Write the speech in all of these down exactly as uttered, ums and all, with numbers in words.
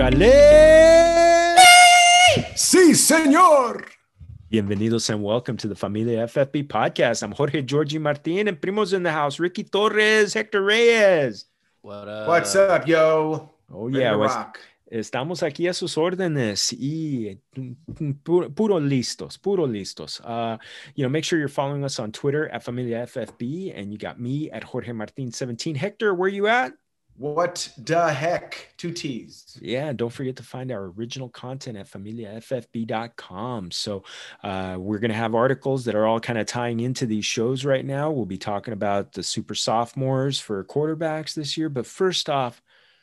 Ale! Sí, señor! Bienvenidos and welcome to the Familia F F B podcast. I'm Jorge Georgie Martin and Primo's in the house. Ricky Torres, Hector Reyes. What up? What's up, yo? Oh, yeah. Ready to rock. Estamos aquí a sus órdenes y puro, puro listos, puro listos. Uh, you know, make sure you're following us on Twitter at Familia F F B, and you got me at Jorge Martin seventeen. Hector, where you at? What the heck? Two T's. Yeah, don't forget to find our original content at familia f f b dot com. So uh, we're going to have articles that are all kind of tying into these shows right now. We'll be talking about the super sophomores for quarterbacks this year. But first off,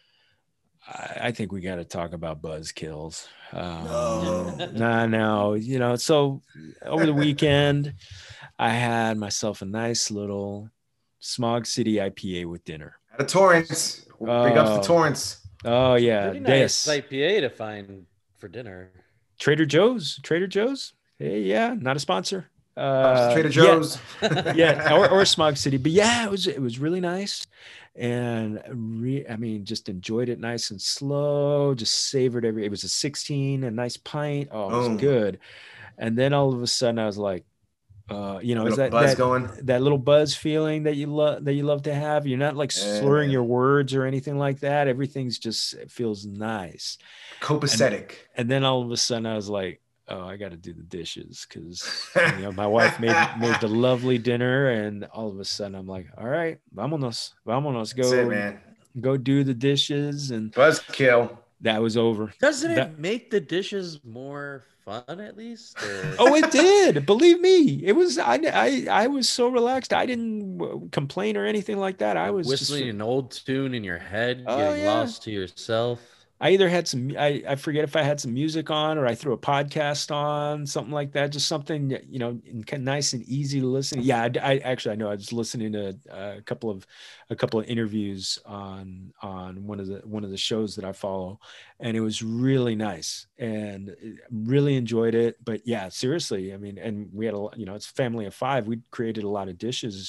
I, I think we got to talk about buzzkills. Um, No. no, no, you know, so over the weekend, I had myself a nice little Smog City I P A with dinner. At a Torrance. Big ups Oh. to Torrance. Oh, yeah. Pretty This. nice I P A to find for dinner. Trader Joe's, Trader Joe's. Hey, yeah, not a sponsor. Uh, Uh, Trader Joe's. Yeah, yeah, or, or Smog City. But yeah, it was it was really nice, and re, I mean, just enjoyed it nice and slow. Just savored every. It was a sixteen, a nice pint. Oh, it was Boom. good. And then all of a sudden, I was like, uh, you know, is Little that buzz that, going. that little buzz feeling that you love that you love to have? You're not like slurring Yeah. your words or anything like that. Everything's just it feels nice. Copacetic. And then all of a sudden I was like, oh, I got to do the dishes because you know my wife made made the lovely dinner, and all of a sudden I'm like, all right, vámonos, vámonos, That's go it, man. go do the dishes, and Buzzkill. that was over. Doesn't That- it make the dishes more fun at least? Or- Oh, it did. Believe me, it was. I I I was so relaxed. I didn't uh, complain or anything like that. I was whistling just. an old tune in your head, Oh, getting yeah. lost to yourself. I either had some, I, I forget if I had some music on or I threw a podcast on, something like that, just something, that, you know, kind of nice and easy to listen. Yeah, I, I actually, I know I was listening to a couple of, a couple of interviews on, on one of the, one of the shows that I follow, and it was really nice and really enjoyed it. But yeah, seriously, I mean, and we had a, you know, it's a family of five. We created a lot of dishes.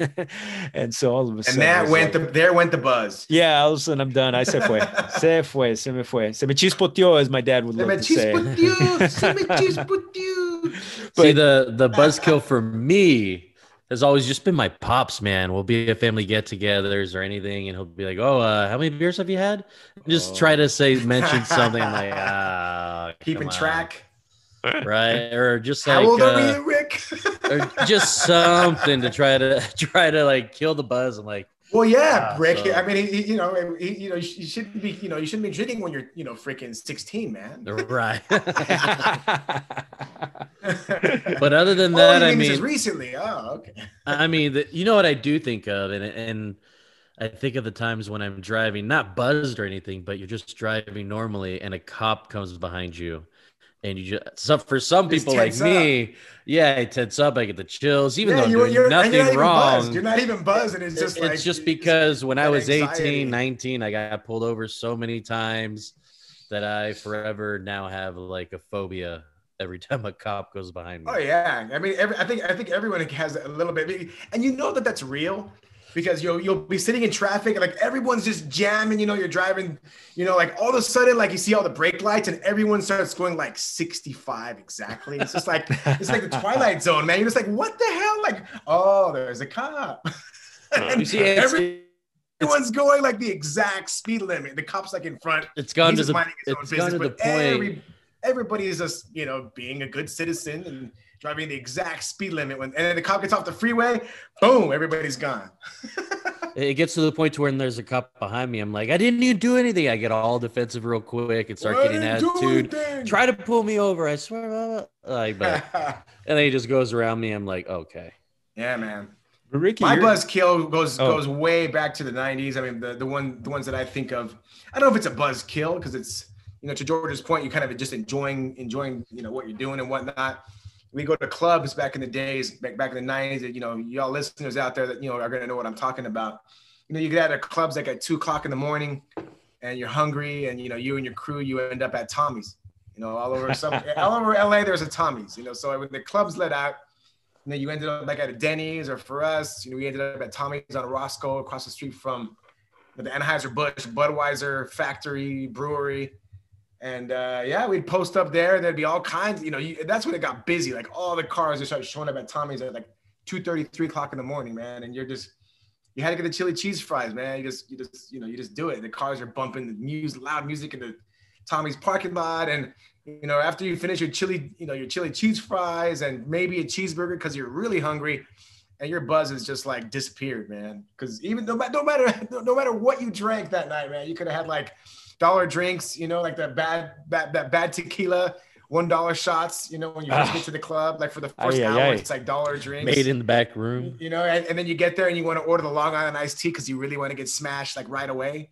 And so all of a And sudden, I that was went like, the there went the buzz. yeah, all of a sudden I'm done. I se fue. Se fue. Se me fue. Se me chispoteó, as my dad would Se love me to say. chispoteó, se me chispoteó. See, the the buzzkill for me has always just been my pops, man. We'll be at family get-togethers or anything, and he'll be like, "Oh, uh, how many beers have you had?" Just Oh. try to say mention something. I'm like, ah, Keeping come on." track. right? Or just How like, old are uh, we, Rick? or just something to try to try to like kill the buzz. I'm like, Well, yeah, Ah, Rick. so- I mean, he, he- you know, he, you know, you shouldn't be, you know, you shouldn't be drinking when you're, you know, freaking sixteen, man. right. But other than Oh, that, you I mean this is mean, recently. Oh, okay. I mean, the, you know what I do think of, and and I think of the times when I'm driving, not buzzed or anything, but you're just driving normally, and a cop comes behind you, and you just so for some Just people like tense me, yeah, I tense up, I get the chills, even Yeah, though I'm you- doing you're, and nothing you're not even wrong. buzzed. You're not even buzzed, and it's just it's like just it's because when I that was anxiety. eighteen, nineteen, I got pulled over so many times that I forever now have like a phobia every time a cop goes behind me. Oh yeah, I mean, every, I think I think everyone has a little bit, and you know that that's real because you'll you'll be sitting in traffic and like everyone's just jamming. You know, you're driving. You know, like all of a sudden, like you see all the brake lights and everyone starts going like sixty-five exactly. It's just like it's like the Twilight Zone, man. You're just like, what the hell? Like, oh, there's a cop. And You see, it's, every- everyone's going like the exact speed limit. The cop's like in front. it's gone He's to just the minding his own it's gone to business, the but point. every- everybody is just, you know, being a good citizen and driving the exact speed limit. When and then the cop gets off the freeway, boom, everybody's gone. It gets to the point to where there's a cop behind me. I'm like, I didn't even do anything. I get all defensive real quick and start Why getting didn't you do attitude. anything? Try to pull me over. I swear. blah, blah. Like, but and then he just goes around me. I'm like, okay. Yeah, man. But Ricky, My you're- buzz kill goes Oh. goes way back to the nineties. I mean, the, the one the ones that I think of, I don't know if it's a buzz kill because it's, you know, to George's point, you kind of just enjoying enjoying you know what you're doing and whatnot. We go to clubs back in the days, back back in the nineties. That, you know, y'all listeners out there that you know are gonna know what I'm talking about. You know, you get out of clubs like at two o'clock in the morning, and you're hungry, and you know, you and your crew, you end up at Tommy's. You know, all over some all over L A, there's a Tommy's. You know, so when the clubs let out, and then you ended up like at a Denny's, or for us, you know, we ended up at Tommy's on Roscoe, across the street from the Anheuser-Busch Budweiser factory brewery. And uh, yeah, we'd post up there. There'd be all kinds, you know, you, that's when it got busy. Like all the cars just started showing up at Tommy's at like two thirty, three o'clock in the morning, man. And you're just, you had to get the chili cheese fries, man. You just, you just, you know, you just do it. The cars are bumping the music, loud music in the Tommy's parking lot. And, you know, after you finish your chili, you know, your chili cheese fries and maybe a cheeseburger because you're really hungry, and your buzz is just like disappeared, man. Because even no, no matter no matter what you drank that night, man, you could have had like dollar drinks, you know, like that bad bad that bad tequila, one dollar shots, you know, when you first get to the club, like for the first aye, hour, aye. it's like dollar drinks. Made in the back room. You know, and, and then you get there and you want to order the Long Island iced tea because you really want to get smashed like right away.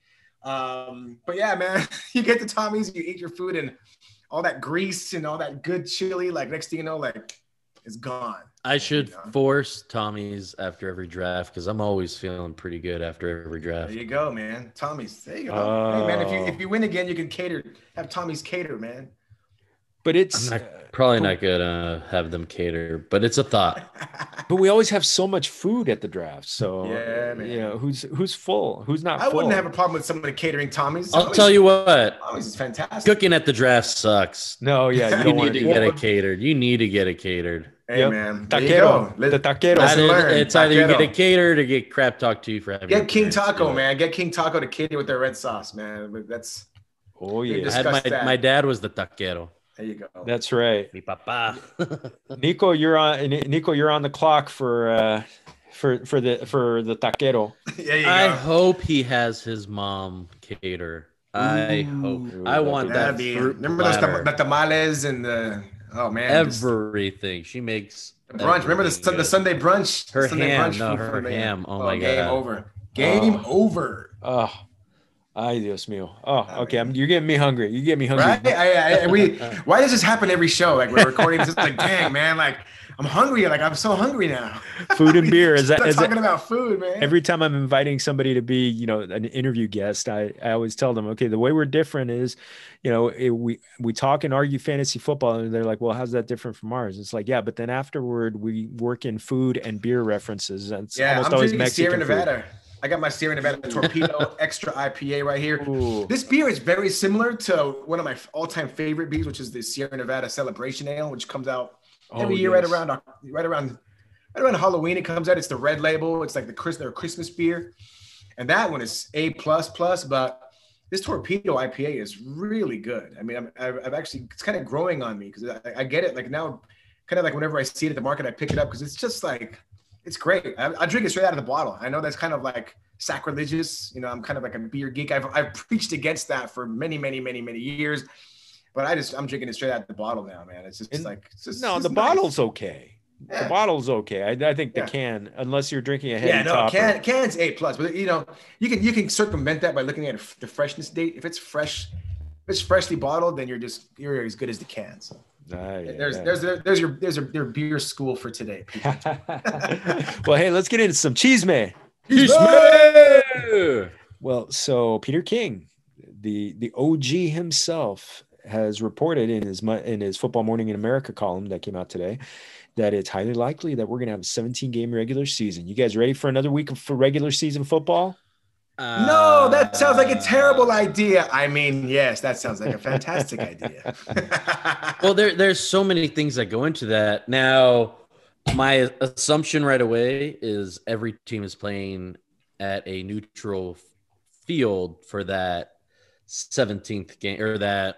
Um, but yeah, man, you get to Tommy's, you eat your food, and all that grease and all that good chili, like next thing you know, like it's gone. I should you know? force Tommy's after every draft because I'm always feeling pretty good after every draft. There you go, man. Tommy's. There you go. Oh. Hey, man, if you if you win again, you can cater. Have Tommy's cater, man. But it's I'm not, probably not gonna have them cater, but it's a thought. but we always have so much food at the draft. So Yeah, man. you know, who's who's full, who's not I full. wouldn't have a problem with somebody catering Tommy's. I'll Tommy's- tell you what, Tommy's is fantastic. cooking at the draft sucks. No, yeah, you You don't want need to to do get that. it catered. You need to get it catered. Hey, Yep. man. There you Taquero, go. Let- the taquero. Lesson Either- learned. it's either you get Taquero. it catered or get crap talked to you for having Get your King parents do Taco, it. man. Get King Taco to cater with their red sauce, man. But That's Oh You're yeah, just- I had my, Discuss that. my dad was the taquero. there you go. that's right. Mi papa. Nico, you're on. Nico, you're on the clock for uh, for for the for the taquero. there you I go. hope he has his mom cater. I hope. Ooh, I want that'd That'd that be, fruit remember those platter. tam- the tamales and the oh man, just Everything she makes. the brunch. Remember the, everything sun- the good. Sunday brunch. Her the Sunday ham, brunch no, food her from the- ham. Oh my game God. over. Game Oh. over. Oh, ay Dios mío. Oh, okay. I'm, you're getting me hungry. You get me hungry. Right? I, I, we. Why does this happen every show? Like we're recording this, it's like, dang man, like I'm hungry. Like I'm so hungry now. Food and beer is that, Start is talking that about food, man. every time I'm inviting somebody to be, you know, an interview guest, I, I always tell them, okay, the way we're different is, you know, it, we we talk and argue fantasy football, and they're like, well, how's that different from ours? It's like, yeah, but then afterward we work in food and beer references, and it's yeah, almost I'm always drinking Mexican Sierra food. Nevada. I got my Sierra Nevada Torpedo Extra I P A right here. Ooh. This beer is very similar to one of my all-time favorite beers, which is the Sierra Nevada Celebration Ale, which comes out every Oh, year right yes. around right around right around Halloween. It comes out. It's the red label. It's like the Chris their Christmas beer, and that one is A plus plus. But this Torpedo I P A is really good. I mean, I'm, I've I've actually it's kind of growing on me because I, I get it. Like now, kind of like whenever I see it at the market, I pick it up because it's just like it's great. I, I drink it straight out of the bottle. I know that's kind of like sacrilegious. You know, I'm kind of like a beer geek. I've I've preached against that for many many many many years. But I just I'm drinking it straight out of the bottle now, man. It's just And- like it's just, No, it's the nice. bottle's okay. Yeah. The bottle's okay. I, I think the Yeah. can, unless you're drinking a heavy Yeah, no, topper. can can's A plus, but you know you can you can circumvent that by looking at the freshness date. If it's fresh, if it's freshly bottled, then you're just you're as good as the can. So Ah, yeah, there's yeah. there's there's your there's your, your beer school for today. people. Well, hey, let's get into some cheese, man. Yeah. Well, so Peter King, the the O G himself, has reported in his mo- in his Football Morning in America column that came out today that it's highly likely that we're going to have a seventeen game regular season. You guys ready for another week of for regular season football? No, that sounds like a terrible idea. I mean, yes, that sounds like a fantastic idea. Well, there there's so many things that go into that. Now, my assumption right away is every team is playing at a neutral field for that seventeenth game or that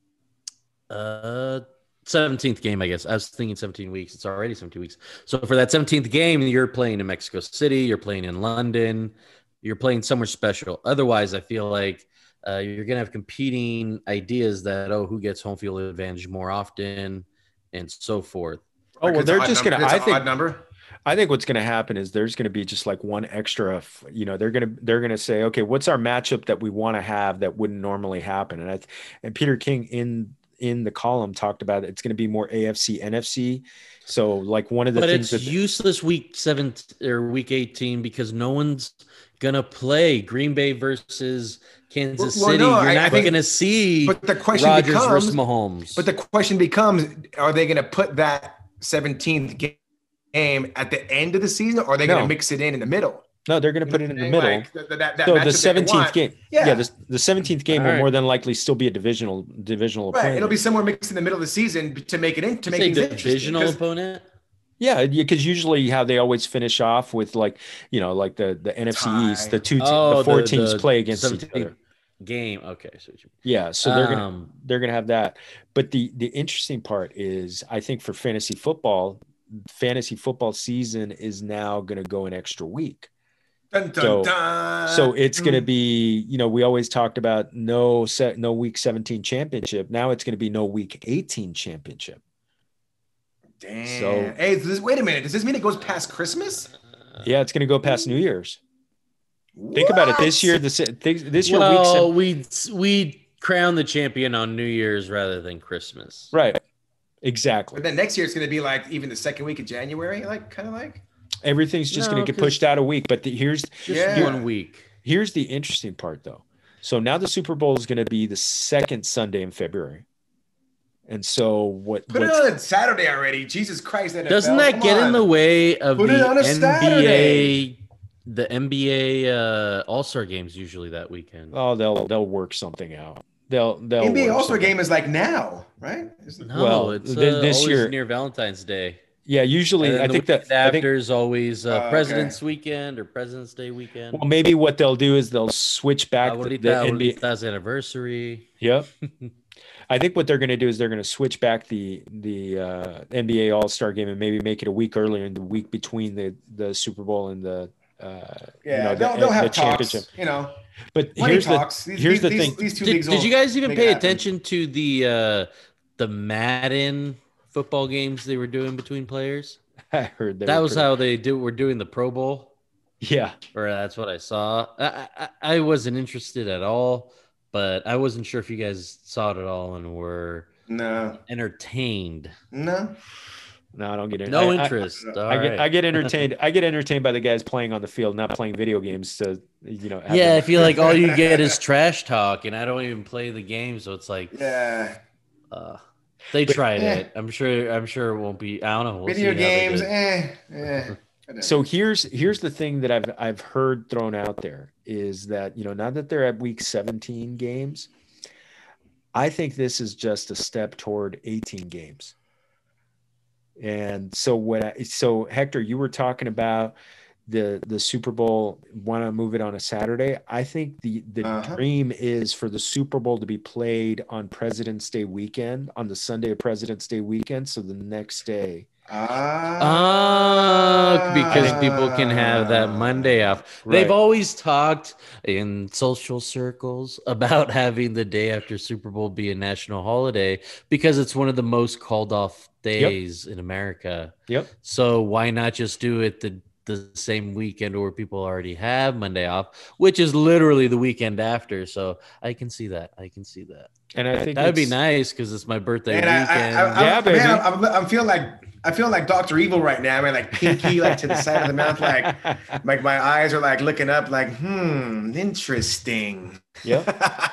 uh seventeenth game, I guess. I was thinking seventeen weeks. It's already seventeen weeks. So for that seventeenth game, you're playing in Mexico City, you're playing in London, you're playing somewhere special. Otherwise, I feel like uh, you're going to have competing ideas that, oh, who gets home field advantage more often and so forth. Oh, well, It's they're an odd just number. going to, It's I an odd think, number. I think what's going to happen is there's going to be just like one extra, f- you know, they're going to, they're going to say, okay, what's our matchup that we want to have that wouldn't normally happen? And I, th- and Peter King in, in the column talked about it. It's going to be more A F C, N F C. So like one of the But things it's that useless week seven or week eighteen because no one's going to play Green Bay versus Kansas Well, well, City. no, You're I- I not think- going to see But the question Rodgers becomes, versus Mahomes. but the question becomes, are they going to put that seventeenth game at the end of the season, or are they going No. to mix it in in the middle? No, they're going to You put know it in what the I'm saying? middle. Like, th- th- that, that So matchup the that they seventeenth want. game, Yeah. yeah, the, the seventeenth game All will right. more than likely still be a divisional divisional Right. opponent. It'll be somewhere mixed in the middle of the season to make it in to You make say things interesting. divisional 'Cause- opponent. Yeah, because usually how they always finish off with like you know like the the N F C Tie. East, the two te- Oh, the four the- teams the play against each seventeenth other. game. Okay, so what you Yeah, so they're gonna Um, they're gonna have that. But the the interesting part is, I think for fantasy football, fantasy football season is now going to go an extra week. Dun, dun, So- dun. So it's going to Mm. be, you know, we always talked about no set, no week seventeen championship. Now it's going to be no week eighteen championship. Damn. So- hey, does this, wait a minute. Does this mean it goes past Christmas? Yeah, it's going to go past New Year's. Think about it. This What? year, this this, this year, week well, seven, we we crown the champion on New Year's rather than Christmas. right? Exactly. But then next year it's going to be like even the second week of January, like kind of like. Everything's just No, going to get 'cause- pushed out a week. But the, here's Just Yeah. one week. here's the interesting part, though. So now the Super Bowl is going to be the second Sunday in February, and so what? Put it what's- on Saturday already. Jesus Christ! N F L, Doesn't that come get in on. the way of Put it the on a N B A? Saturday. The N B A uh, All Star games usually that weekend. Oh, they'll they'll work something out. They'll they'll N B A work All Star something. game is like now, right? Isn't- No, well, it's th- uh, this always year- near Valentine's Day. Yeah, usually And then I the think that weekend I think after is always uh, Oh, okay. President's Weekend or President's Day weekend. well maybe what they'll do is they'll switch back the, the Abuelita, N B A. Abuelita's anniversary. Yep. I think what they're going to do is they're going to switch back the the uh, N B A All Star game and maybe make it a week earlier in the week between the the Super Bowl and the uh, Yeah, you know, the, they'll, they'll the have championship. talks. You know, But money here's talks. the These, here's these, the these, thing. These two Did, leagues did will you guys even make pay it happen. attention to the uh, the Madden football games they were doing between players? I heard they That were was pretty- how they do. Were doing the Pro Bowl, Yeah. or that's what I saw. I, I, I wasn't interested at all, but I wasn't sure if you guys saw it at all and were No, entertained. no. No, I don't get it. No I- I- interest. All I, get right. I get entertained. I get entertained by the guys playing on the field, not playing video games. To you know, have Yeah, them- I feel like all you get is trash talk, and I don't even play the game, so it's like Yeah, uh, they But- tried eh. it. I'm sure. I'm sure it won't be. I don't know. We'll video see how they games. do. Eh, eh. So here's here's the thing that I've I've heard thrown out there is that you know now that they're at week seventeen games, I think this is just a step toward eighteen games. And so what I, so Hector, you were talking about the the Super Bowl, want to move it on a Saturday. I think the the Uh-huh. dream is for the Super Bowl to be played on President's Day weekend, on the Sunday of President's Day weekend, so the next day. Ah, because people can have that Monday off. They've Right. always talked in social circles about having the day after Super Bowl be a national holiday because it's one of the most called off days in America. Yep. So why not just do it the the same weekend where people already have Monday off, which is literally the weekend after. So I can see that. I can see that. And I think That would be it's- nice because it's my birthday And I, I, weekend. I, I, Yeah, yeah, baby. man, I'm, I'm feel like I feel like Doctor Evil right now. I mean, like pinky, like to the side of the mouth, like like my eyes are like looking up, like hmm, interesting. Yep.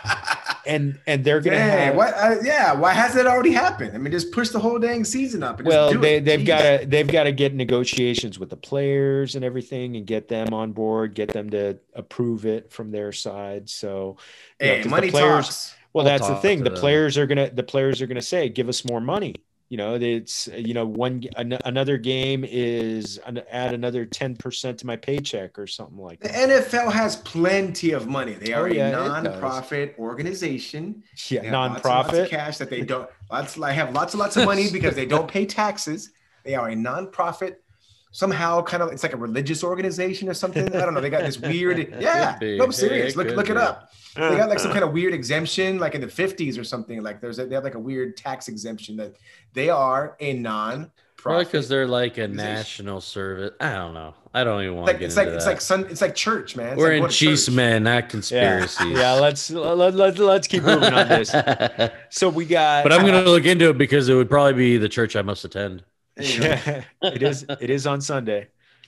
and and they're gonna Yeah, have what? Uh, yeah, why hasn't it already happened? I mean, just push the whole dang season up. And just well do they it. they've Jeez. got to they've got to get negotiations with the players and everything and get them on board, get them to approve it from their side. So you know, Hey, 'cause money the players talks. well I'll that's the talk thing, to the them. players are gonna the players are gonna say give us more money. You know, it's you know one an, another game is an, add another ten percent to my paycheck or something like The that. N F L has plenty of money. They are Oh, yeah, a it does. non-profit organization. Yeah, They have lots and lots of nonprofit. cash that they don't. Lots, I have lots and lots of money because they don't pay taxes. They are a non-profit. Somehow, kind of, it's like a religious organization or something. I don't know. They got this weird. Yeah, Could be. no, I'm serious. It Look, could look it be. up. They got like some kind of weird exemption, like in the fifties or something. Like there's a, they have like a weird tax exemption that they are a Probably non-profit. because they're like a organization. national service. I don't know. I don't even want Like to get it's into like that. it's like sun. It's like church, man. It's We're like in going to church. Cheeseman, not Yeah, conspiracies. yeah. Let's let, let, let's keep moving on this. but So we got. I'm going to look into it because it would probably be the church I must attend. There you go. Yeah, it is. It is on Sunday.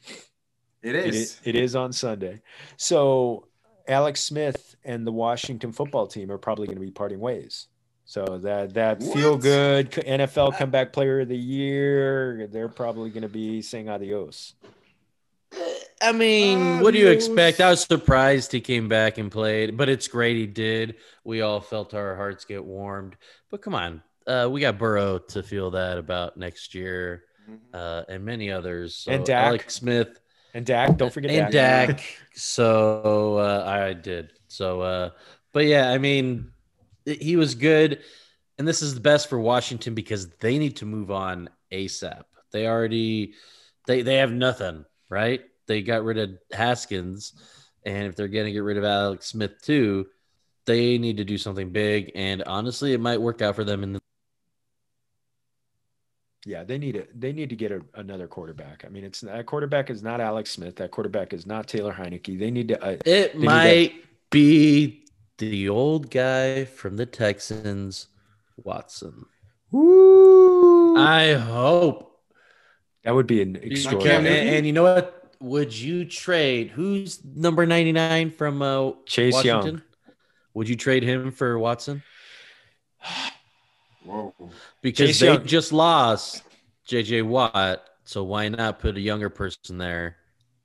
It It is. is, it is on Sunday. So Alex Smith and the Washington football team are probably going to be parting ways. So that that What? feel good N F L comeback player of the year, they're probably going to be saying adios. I mean, what do you expect? I was surprised he came back and played, but it's great he did. We all felt our hearts get warmed. But come on, uh, we got Burrow to feel that about next year, uh, and many others. So And Dak. Alex Smith And Dak, don't forget and Dak. Dak. So uh, I did. So, uh, but yeah, I mean, he was good, and this is the best for Washington because they need to move on ASAP. They already they they have nothing, right? They got rid of Haskins, and if they're going to get rid of Alex Smith too, they need to do something big. And honestly, it might work out for them in the. Yeah, they need it. They need to get a, another quarterback. I mean, it's that quarterback is not Alex Smith. That quarterback is not Taylor Heineke. They need to. Uh, it might to, be the old guy from the Texans, Watson. Woo! I hope that would be an extraordinary. And, and you know what? Would you trade who's number ninety-nine from uh, Chase Washington? Young? Would you trade him for Watson? Whoa. Because Chase they Young. just lost J J Watt, so why not put a younger person there?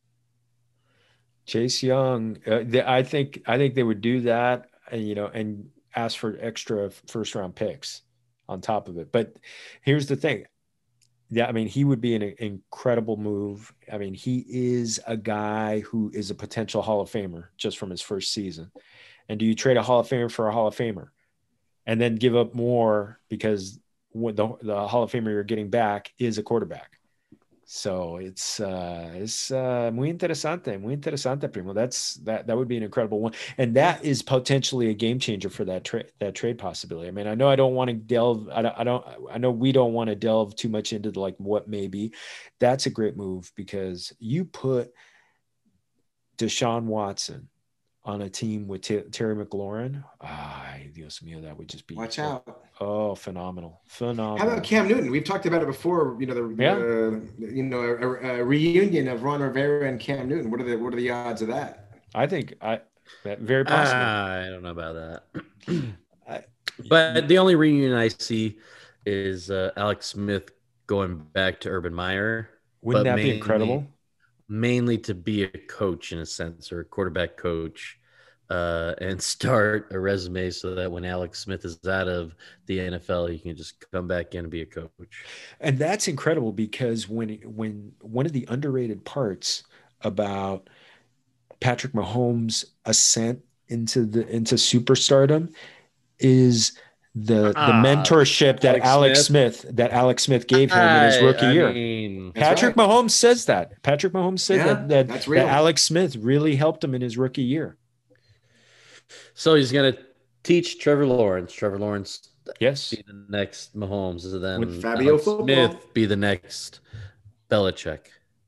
Chase Young, uh, they, I think I think they would do that, and you know, and ask for extra first round picks on top of it. But here's the thing. Yeah, I mean, he would be an incredible move. I mean, he is a guy who is a potential Hall of Famer just from his first season. And do you trade a Hall of Famer for a Hall of Famer and then give up more because what the, the Hall of Famer you're getting back is a quarterback? So it's uh, it's uh, muy interesante, muy interesante, primo. That's that that would be an incredible one, and that is potentially a game changer for that trade that trade possibility. I mean, I know I don't want to delve. I don't. I don't. I know we don't want to delve too much into the, like what may be. That's a great move because you put Deshaun Watson on a team with T- Terry McLaurin. Ah, Dios mío, that would just be watch out. Oh, phenomenal, phenomenal. How about Cam Newton? We've talked about it before. You know, the, yeah. the you know a, a reunion of Ron Rivera and Cam Newton. What are the what are the odds of that? I think I very possible. Uh, I don't know about that. I, but the only reunion I see is uh, Alex Smith going back to Urban Meyer. Wouldn't that mainly, be incredible? Mainly to be a coach in a sense, or a quarterback coach. Uh, and start a resume so that when Alex Smith is out of the N F L, he can just come back in and be a coach. And that's incredible because when when one of the underrated parts about Patrick Mahomes' ascent into the into superstardom is the the ah, mentorship that Alex, Alex Smith. Smith that Alex Smith gave him in his rookie I year. Mean, Patrick right. Mahomes says that. Patrick Mahomes said yeah, that that, that's real. that Alex Smith really helped him in his rookie year. So he's going to teach Trevor Lawrence. Trevor Lawrence Yes. be the next Mahomes, and then With Fabio Alex football. Smith be the next Belichick.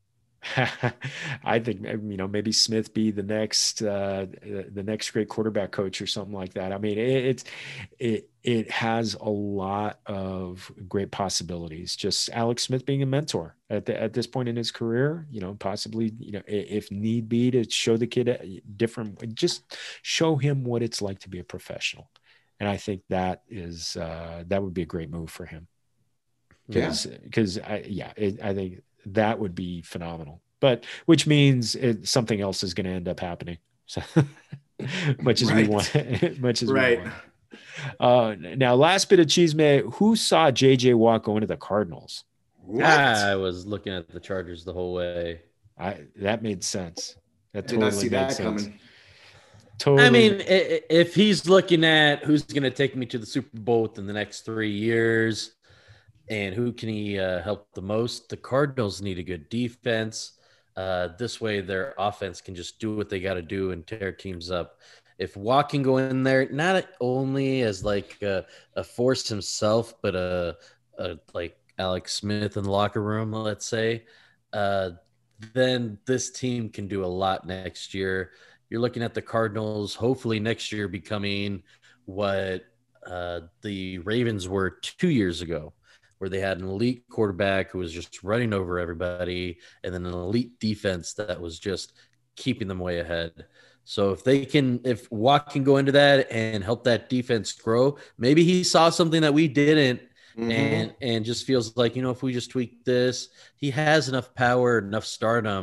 I think you know maybe Smith be the next uh, the next great quarterback coach or something like that. I mean, it, it's it it has a lot of great possibilities. Just Alex Smith being a mentor at the, at this point in his career, you know, possibly you know if need be to show the kid a different, just show him what it's like to be a professional. And I think that is uh, that would be a great move for him. Because Yeah. because I yeah it, I think. That would be phenomenal, but which means it, something else is going to end up happening. So much as right. we want, much as right. we want. Uh, now, last bit of cheese, man. Who saw J J Watt going to the Cardinals? What? I was looking at the Chargers the whole way. I that made sense. That Did totally not see made that sense. coming. Totally. I mean, if he's looking at who's going to take me to the Super Bowl within the next three years. And who can he uh, help the most? The Cardinals need a good defense. Uh, this way, their offense can just do what they got to do and tear teams up. If Watt can go in there, not only as like a, a force himself, but a, a like Alex Smith in the locker room, let's say, uh, then this team can do a lot next year. You're looking at the Cardinals, hopefully next year becoming what uh, the Ravens were two years ago, where they had an elite quarterback who was just running over everybody, and then an elite defense that was just keeping them way ahead. So if they can, if Watt can go into that and help that defense grow, maybe he saw something that we didn't, mm-hmm. and and just feels like, you know, if we just tweak this, he has enough power, enough stardom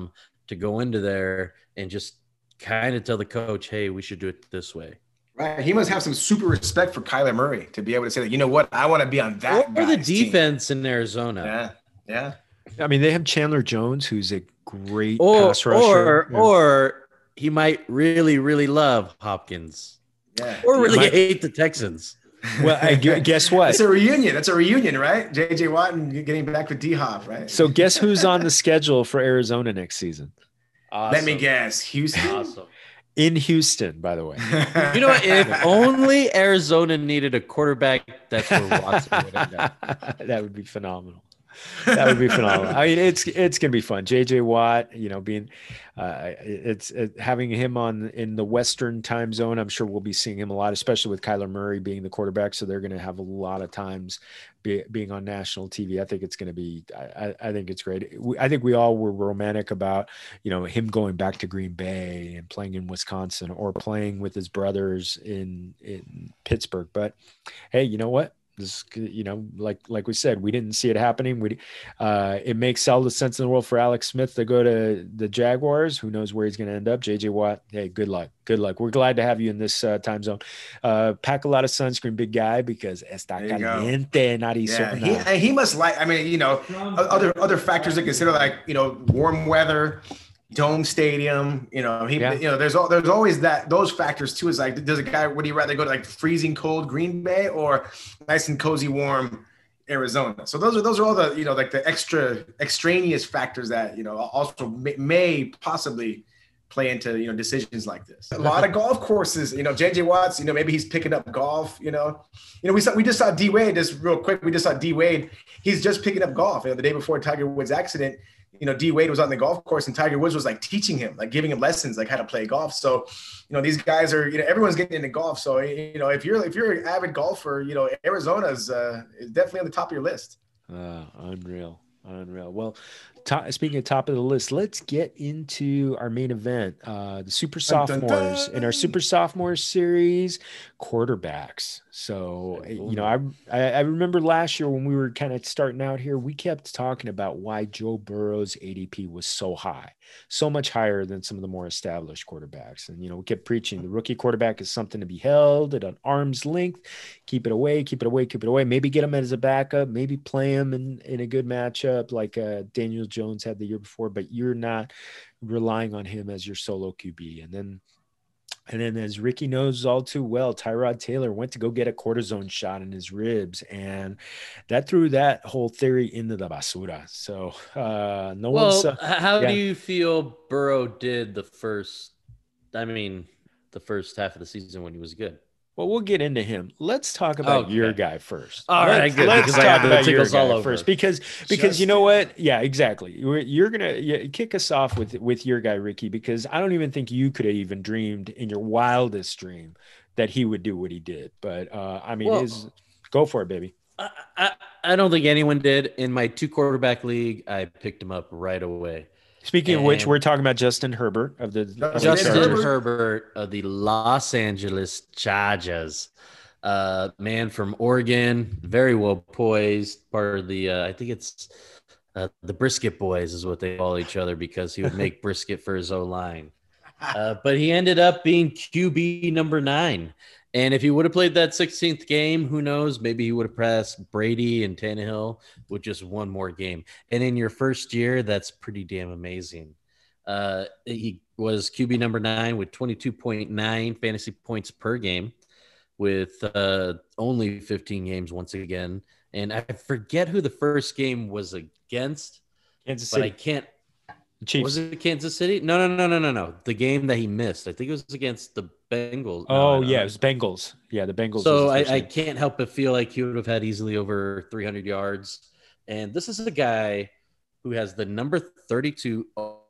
to go into there and just kind of tell the coach, hey, we should do it this way. Right. He must have some super respect for Kyler Murray to be able to say that, you know what, I want to be on that. Or the defense team. In Arizona. Yeah. Yeah. I mean, they have Chandler Jones, who's a great or, pass rusher. Or, yeah. or he might really, really love Hopkins. Yeah. Or really might- hate the Texans. Well, I, guess what? It's a reunion. That's a reunion, right? J J Watt and getting back with D-Hop, right? So guess who's on the schedule for Arizona next season? Awesome. Let me guess. Houston? Awesome. In Houston, by the way. You know what? If only Arizona needed a quarterback, that's where Watson would end up. That would be phenomenal. That would be phenomenal. I mean, it's it's gonna be fun. J J Watt, you know, being uh, it's it, having him on in the Western time zone. I'm sure we'll be seeing him a lot, especially with Kyler Murray being the quarterback. So they're gonna have a lot of times be, being on national T V. I think it's gonna be. I, I think it's great. We, I think we all were romantic about you know him going back to Green Bay and playing in Wisconsin or playing with his brothers in in Pittsburgh. But hey, you know what? This, you know, like like we said, we didn't see it happening. We, uh, it makes all the sense in the world for Alex Smith to go to the Jaguars. Who knows where he's going to end up? J J Watt, hey, good luck, good luck. We're glad to have you in this uh, time zone. Uh, pack a lot of sunscreen, big guy, because está caliente, yeah, he, he must like. I mean, you know, other other factors to consider, like you know, warm weather. Dome stadium, you know, he, yeah. you know, there's all, there's always that, those factors too. Is like, does a guy, would he rather go to like freezing cold Green Bay or nice and cozy, warm Arizona? So those are, those are all the, you know, like the extra extraneous factors that, you know, also may, may possibly play into, you know, decisions like this. A lot of golf courses, you know, J J Watts, you know, maybe he's picking up golf, you know, you know, we saw, we just saw D Wade just real quick. We just saw D Wade. He's just picking up golf. You know, the day before Tiger Woods' accident, you know, D Wade was on the golf course and Tiger Woods was like teaching him, like giving him lessons, like how to play golf. So, you know, these guys are, you know, everyone's getting into golf. So, you know, if you're, if you're an avid golfer, you know, Arizona's uh, is definitely on the top of your list. Uh, unreal. Unreal. Well, top, speaking of top of the list, let's get into our main event, uh, the Super Sophomores. Dun, dun, dun. In our Super Sophomores series, quarterbacks. So, you know, I, I remember last year when we were kind of starting out here, we kept talking about why Joe Burrow's A D P was so high, so much higher than some of the more established quarterbacks. And, you know, we kept preaching the rookie quarterback is something to be held at an arm's length. Keep it away, keep it away, keep it away. Maybe get him as a backup, maybe play him in, in a good matchup like uh, Daniel Jones had the year before, but you're not relying on him as your solo Q B. And then And then, as Ricky knows all too well, Tyrod Taylor went to go get a cortisone shot in his ribs, and that threw that whole theory into the basura. So, uh, no well, one's. Uh, how yeah. do you feel Burrow did the first? I mean, the first half of the season when he was good. Well, we'll get into him. Let's talk about okay. your guy first. All let's, right, good. Let's because talk about your all guy over. first, because because Just, you know what? Yeah, exactly. You're, you're gonna yeah, kick us off with with your guy Ricky, because I don't even think you could have even dreamed in your wildest dream that he would do what he did. But uh, I mean, well, his, go for it, baby. I, I I don't think anyone did. In my two quarterback league, I picked him up right away. Speaking and of which, we're talking about Justin Herbert of the of Justin the Herbert. Herbert of the Los Angeles Chargers. Uh, man from Oregon, very well poised, part of the, uh, I think it's uh, the Brisket Boys is what they call each other, because he would make brisket for his O-line. Uh, but he ended up being Q B number nine. And if he would have played that sixteenth game, who knows, maybe he would have passed Brady and Tannehill with just one more game. And in your first year, that's pretty damn amazing. Uh, he was Q B number nine with twenty-two point nine fantasy points per game, with uh, only fifteen games once again. And I forget who the first game was against, Kansas but City. I can't. Chiefs. Was it Kansas City? No, no, no, no, no, no. The game that he missed. I think it was against the Bengals. Oh, no, yeah, it was Bengals. Yeah, the Bengals. So I, I can't help but feel like he would have had easily over three hundred yards. And this is a guy who has the number thirty-two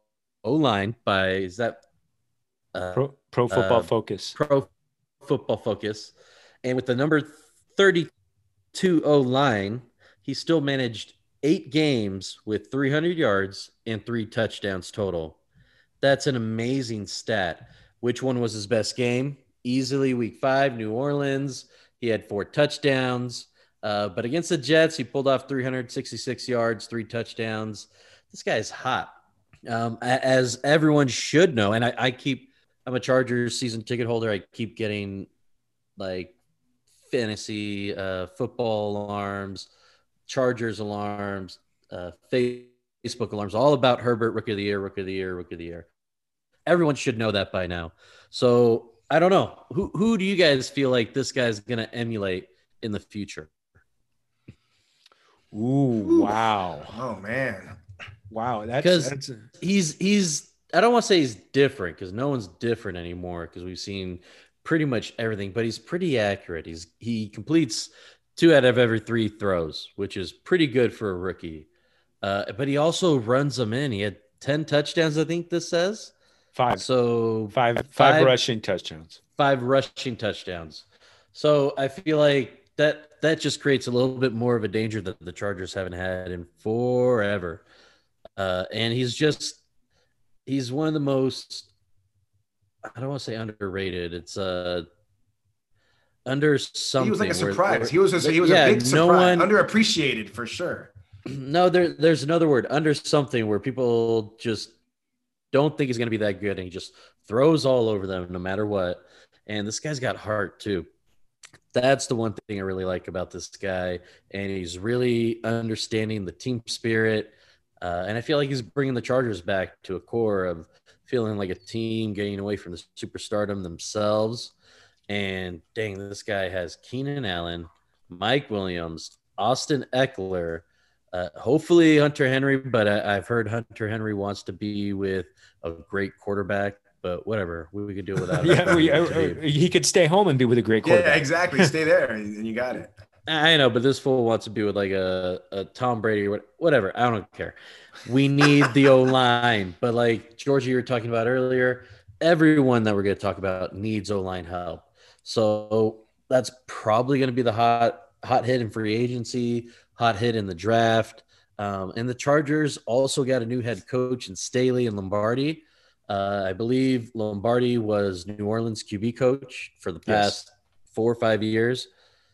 O-line by, is that? Uh, Pro, pro Football uh, Focus. Pro Football Focus. And with the number thirty-two O-line, he still managed eight games with three hundred yards and three touchdowns total. That's an amazing stat. Which one was his best game? Easily week five, New Orleans. He had four touchdowns. Uh, but against the Jets, he pulled off three hundred sixty-six yards, three touchdowns. This guy is hot. Um, a- as everyone should know, and I, I keep, I'm a Chargers season ticket holder. I keep getting like fantasy uh, football alarms, Chargers alarms, uh, Facebook alarms, all about Herbert, rookie of the year, rookie of the year, rookie of the year. Everyone should know that by now. So I don't know. Who who do you guys feel like this guy's going to emulate in the future? Ooh, wow. Oh man. Wow. That's, Because that's a, he's he's I don't want to say he's different because no one's different anymore because we've seen pretty much everything, but he's pretty accurate. He's he completes two out of every three throws, which is pretty good for a rookie. Uh, but he also runs them in. He had ten touchdowns, I think this says. five. So Five, five, five rushing touchdowns. Five rushing touchdowns. So I feel like that that just creates a little bit more of a danger that the Chargers haven't had in forever. Uh, and he's just he's one of the most, I don't want to say underrated. It's uh under something. He was like a where- surprise. where- he was a, he was yeah, a big no surprise. one- Underappreciated for sure. No, there there's another word, under something, where people just don't think he's going to be that good, and he just throws all over them no matter what. And this guy's got heart too. That's the one thing I really like about this guy, and he's really understanding the team spirit. Uh, and I feel like he's bringing the Chargers back to a core of feeling like a team, getting away from the superstardom themselves. And dang, this guy has Keenan Allen, Mike Williams, Austin Eckler, uh, hopefully Hunter Henry, but I, I've heard Hunter Henry wants to be with a great quarterback. But whatever, we, we could do without. Yeah, we, uh, uh, he could stay home and be with a great quarterback. Yeah, exactly. Stay there, and you got it. I know, but this fool wants to be with like a, a Tom Brady or whatever. I don't care. We need the O line, but like Georgia, you were talking about earlier, everyone that we're going to talk about needs O line help. So that's probably going to be the hot hot hit in free agency, hot hit in the draft. Um, and the Chargers also got a new head coach in Staley and Lombardi. Uh, I believe Lombardi was New Orleans Q B coach for the past yes. four or five years.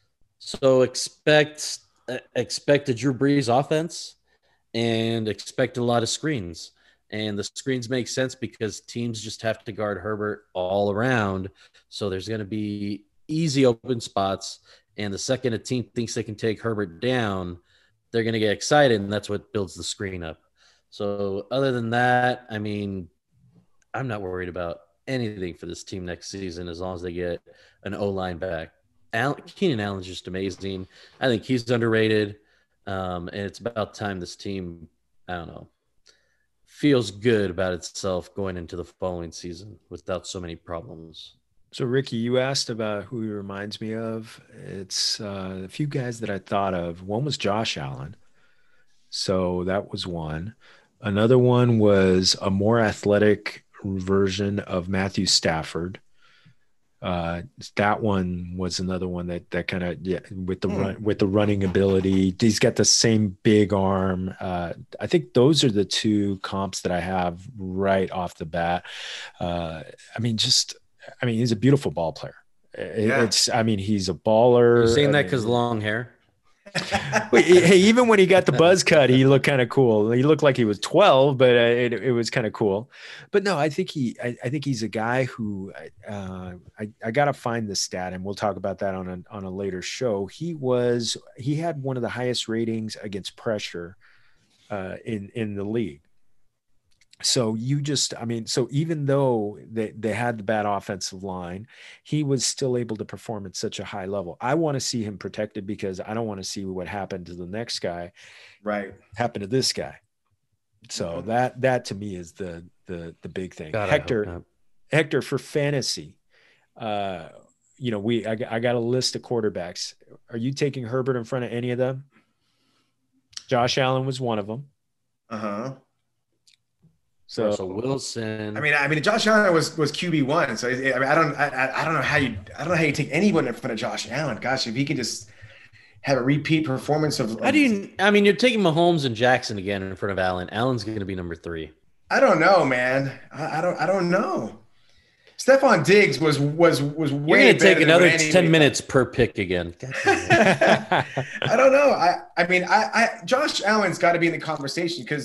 So expect expect a Drew Brees offense and expect a lot of screens. And the screens make sense because teams just have to guard Herbert all around. So there's going to be easy open spots. And the second a team thinks they can take Herbert down, they're going to get excited, and that's what builds the screen up. So other than that, I mean, I'm not worried about anything for this team next season as long as they get an O-line back. Al- Keenan Allen's just amazing. I think he's underrated, um, and it's about time this team, I don't know, feels good about itself going into the following season without so many problems. So, Ricky, you asked about who he reminds me of. It's uh, a few guys that I thought of. One was Josh Allen. So that was one. Another one was a more athletic version of Matthew Stafford. Uh, that one was another one that that kind of yeah, with the run, with the running ability. He's got the same big arm. Uh, I think those are the two comps that I have right off the bat. Uh, I mean, just I mean, he's a beautiful ball player. It, yeah. It's I mean, he's a baller. You're saying I that mean, because long hair. Hey, even when he got the buzz cut, he looked kind of cool. He looked like he was twelve, but uh, it, it was kind of cool. But no, I think he, I, I think he's a guy who, uh, I, I got to find the stat, and we'll talk about that on a on a later show. He was, he had one of the highest ratings against pressure uh, in in the league. So you just, I mean, so even though they, they had the bad offensive line, he was still able to perform at such a high level. I want to see him protected because I don't want to see what happened to the next guy. Right. Happen to this guy. So mm-hmm. that, that to me is the, the, the big thing. God, Hector, Hector for fantasy, uh, you know, we, I, I got a list of quarterbacks. Are you taking Herbert in front of any of them? Josh Allen was one of them. Uh-huh. So Russell Wilson. I mean, I mean, Josh Allen was was Q B one. So I mean, I don't, I, I don't know how you, I don't know how you take anyone in front of Josh Allen. Gosh, if he could just have a repeat performance of. How do you? I mean, you're taking Mahomes and Jackson again in front of Allen. Allen's going to be number three. I don't know, man. I, I don't, I don't know. Stephon Diggs was was was way. You're going to take another ten Bailey. minutes per pick again. I don't know. I I mean, I, I Josh Allen's got to be in the conversation because.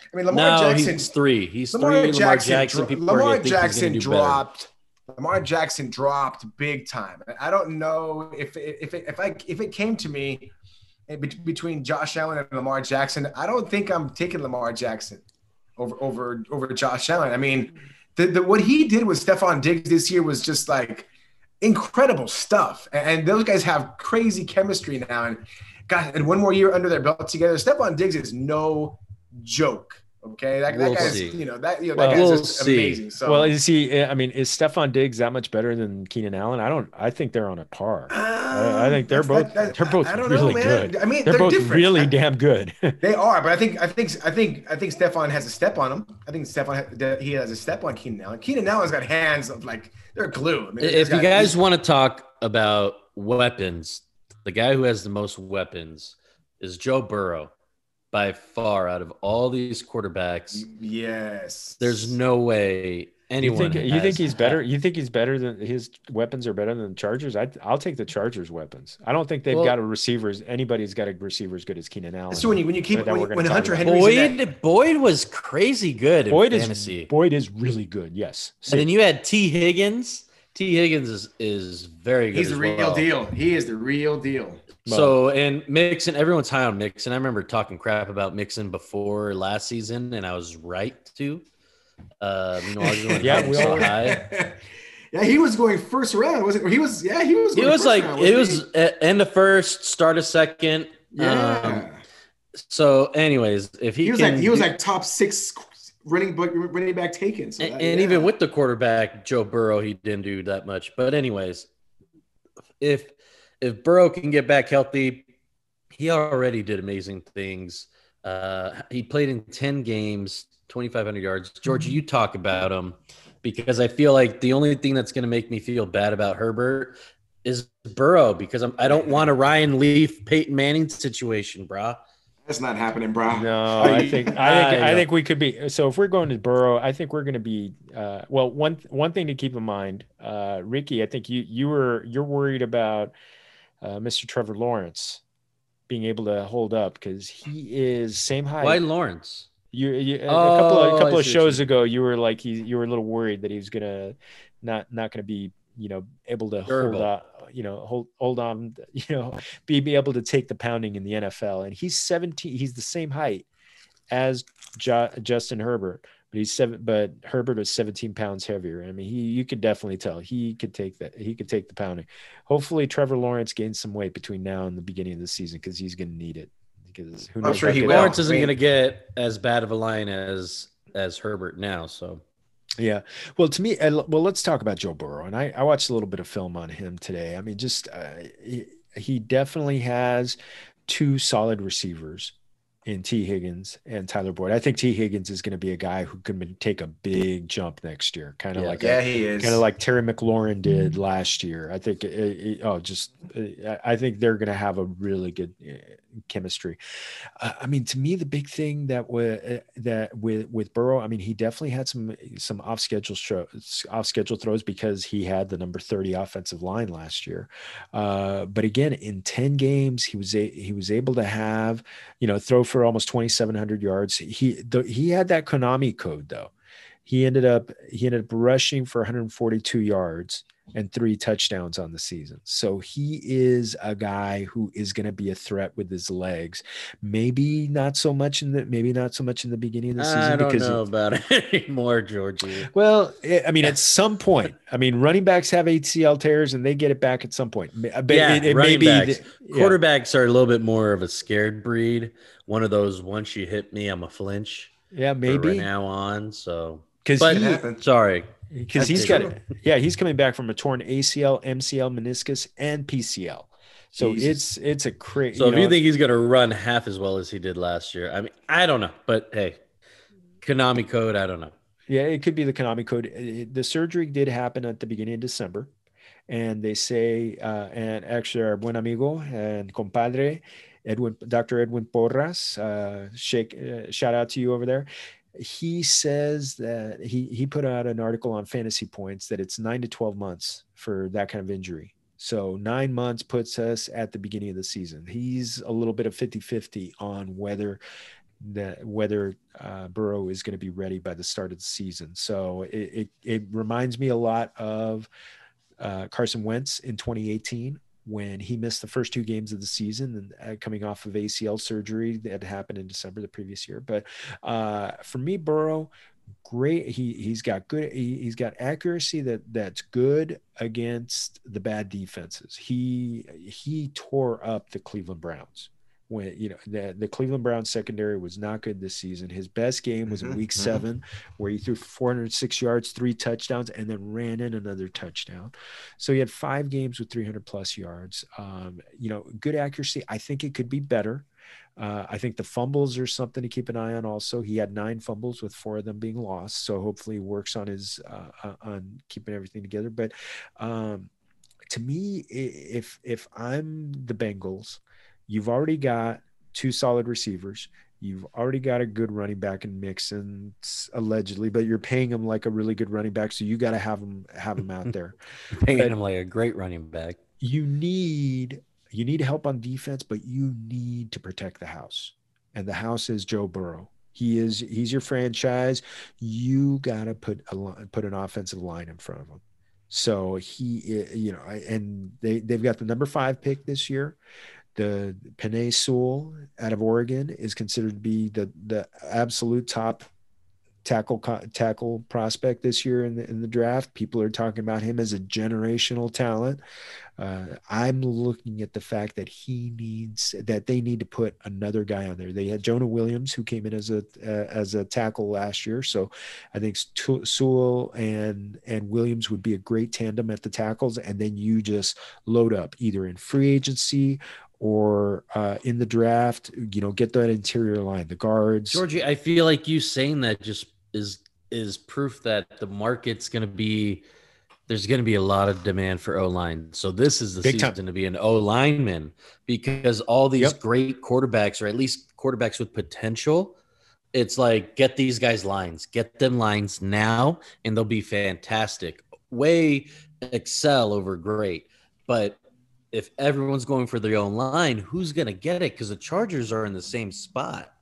I mean, Lamar no, Jackson. he's three. He's Lamar three. Jackson, Lamar Jackson. People Lamar think Jackson he's do dropped. Better. Lamar Jackson dropped big time. I don't know if if if I if it came to me between Josh Allen and Lamar Jackson, I don't think I'm taking Lamar Jackson over over over Josh Allen. I mean, the, the what he did with Stephon Diggs this year was just like incredible stuff. And those guys have crazy chemistry now. And God, and one more year under their belt together. Stephon Diggs is no joke. Okay, that, we'll that guy's see. you know that you know Well, that guy's we'll just see. amazing. So Well, is he? I mean, is Stephon Diggs that much better than Keenan Allen? I don't. I think they're on a par. I, I think they're that's- both. that- that- they're both I don't really know, man. good. I mean, they're, they're both different. really I- damn good. They are, but I think I think I think I think Stephon has a step on him. I think Stephon he has a step on Keenan Allen. Keenan Allen's got hands of like they're glue. I mean, If you got, guys want to talk about weapons, the guy who has the most weapons is Joe Burrow. By far, out of all these quarterbacks, yes, there's no way you anyone. think? You has think he's better? had- You think he's better than his weapons are better than the Chargers? I, I'll take the Chargers' weapons. I don't think they've Well- got a receivers. Anybody's got a receiver as good as Keenan Allen. So when you when you keep That we're when, gonna when talk Hunter about. Henry's in that, Boyd, Boyd was crazy good in Boyd is fantasy. Boyd is really good. Yes. And then you had T. Higgins. T. Higgins is, is very good. he's the as real well. deal. He is the real deal. So, and Mixon, everyone's high on Mixon. I remember talking crap about Mixon before last season, and I was right to. Uh, you know, everyone Yeah, had him we so all- high. Yeah, he was going first round, wasn't he? He was, yeah, he was. It Going was first like round, it wasn't was uh, end of first, start of second. he? Yeah, Um, so, anyways, if he, he was can, like he was like top six running back running back taken. So and, that, and yeah. even with the quarterback Joe Burrow, he didn't do that much. But anyways, if if Burrow can get back healthy, he already did amazing things. Uh, he played in ten games, twenty-five hundred yards. George, you talk about him because I feel like the only thing that's going to make me feel bad about Herbert is Burrow because I'm, I don't want a Ryan Leaf, Peyton Manning situation, brah. That's not happening, bro. No, I think I think I I know. think we could be. So if we're going to Burrow, I think we're going to be. Uh, well, one one thing to keep in mind, uh, Ricky. I think you you were you're worried about uh, Mister Trevor Lawrence being able to hold up because he is same height. Why Lawrence? You, you a Oh, couple of a I couple of see what you shows ago, you were like he, you were a little worried that he was gonna not not gonna be you know able to Durable. hold on, you know hold hold on, you know be be able to take the pounding in the N F L. And he's seventeen. He's the same height as jo- Justin Herbert, but he's seven. But Herbert is seventeen pounds heavier. I mean, he you could definitely tell he could take that. He could take the pounding. Hopefully, Trevor Lawrence gains some weight between now and the beginning of the season because he's gonna need it. Because who I'm knows sure how he good- will. Lawrence isn't I mean- going to get as bad of a line as as Herbert now. So Yeah. Well, to me, uh, well, let's talk about Joe Burrow. And I, I watched a little bit of film on him today. I mean, just uh, he, he definitely has two solid receivers in T. Higgins and Tyler Boyd. I think T. Higgins is going to be a guy who can take a big jump next year, kind of Yeah. like Yeah, a, he is. kind of like Terry McLaurin did last year. I think, it, it, oh, just uh, I think they're going to have a really good uh, chemistry. Uh, I mean, to me, the big thing that was that with with Burrow, I mean, he definitely had some some off schedule shows, off schedule throws because he had the number thirty offensive line last year. Uh, but again, in ten games, he was a, he was able to have you know throw for almost twenty-seven hundred yards. He the, he had that Konami code though. He ended up he ended up rushing for one hundred forty-two yards and three touchdowns on the season. So he is a guy who is going to be a threat with his legs. Maybe not so much in the maybe not so much in the beginning of the season I don't because know it- about it anymore, Georgie. well, eh, I mean, at some point, I mean, running backs have A C L tears and they get it back at some point. But Yeah, it, it may running be backs. the- yeah. Quarterbacks are a little bit more of a scared breed. One of those once you hit me, I'm a flinch. Yeah, Maybe maybe right now on. So, because but It happened. sorry, because he's That's got yeah he's coming back from a torn A C L, M C L, meniscus, and P C L. So Jesus. it's it's a crazy. So if you think he's going to run half as well as he did last year, I mean, I don't know, but hey, Konami code, I don't know. Yeah, it could be the Konami code. It- The surgery did happen at the beginning of December, and they say, uh, and actually, our buen amigo and compadre, Edwin, Doctor Edwin Porras, uh, shake, uh, shout out to you over there. He says that he he put out an article on Fantasy Points that it's nine to twelve months for that kind of injury. So nine months puts us at the beginning of the season. He's a little bit of fifty-fifty on whether that whether uh, Burrow is going to be ready by the start of the season. So it, it, it reminds me a lot of uh, Carson Wentz in twenty eighteen when he missed the first two games of the season and uh, coming off of A C L surgery that happened in December the previous year. But uh, for me, Burrow, great. He he's got good. He, he's got accuracy that that's good against the bad defenses. He he tore up the Cleveland Browns. When you know the, the Cleveland Browns secondary was not good this season. His best game was in week seven, where he threw four hundred six yards, three touchdowns, and then ran in another touchdown. So he had five games with three hundred plus yards. Um, you know, good accuracy. I think it could be better. Uh, I think the fumbles are something to keep an eye on. Also, he had nine fumbles with four of them being lost. So hopefully, he works on his uh, on keeping everything together. But um, to me, if if I'm the Bengals, you've already got two solid receivers. You've already got a good running back in Mixon, allegedly, but you're paying him like a really good running back, so you got to have him have him out there. Paying but him like a great running back. You need you need help on defense, but you need to protect the house, and the house is Joe Burrow. He is he's your franchise. You got to put a put an offensive line in front of him. So he, you know, and they they've got the number five pick this year. The Penei Sewell out of Oregon is considered to be the the absolute top tackle tackle prospect this year in the in the draft. People are talking about him as a generational talent. Uh, I'm looking at the fact that he needs that they need to put another guy on there. They had Jonah Williams, who came in as a uh, as a tackle last year, so I think Sewell and and Williams would be a great tandem at the tackles, and then you just load up either in free agency or uh, in the draft, you know, get that interior line, the guards. Georgie, I feel like you saying that just is is proof that the market's going to be, there's going to be a lot of demand for O-line. So this is the Big season time. to be an O-lineman, because all these Yep. great quarterbacks, or at least quarterbacks with potential, it's like, get these guys lines, get them lines now, and they'll be fantastic. Way excel over great. But if everyone's going for their own line, who's going to get it? Because the Chargers are in the same spot.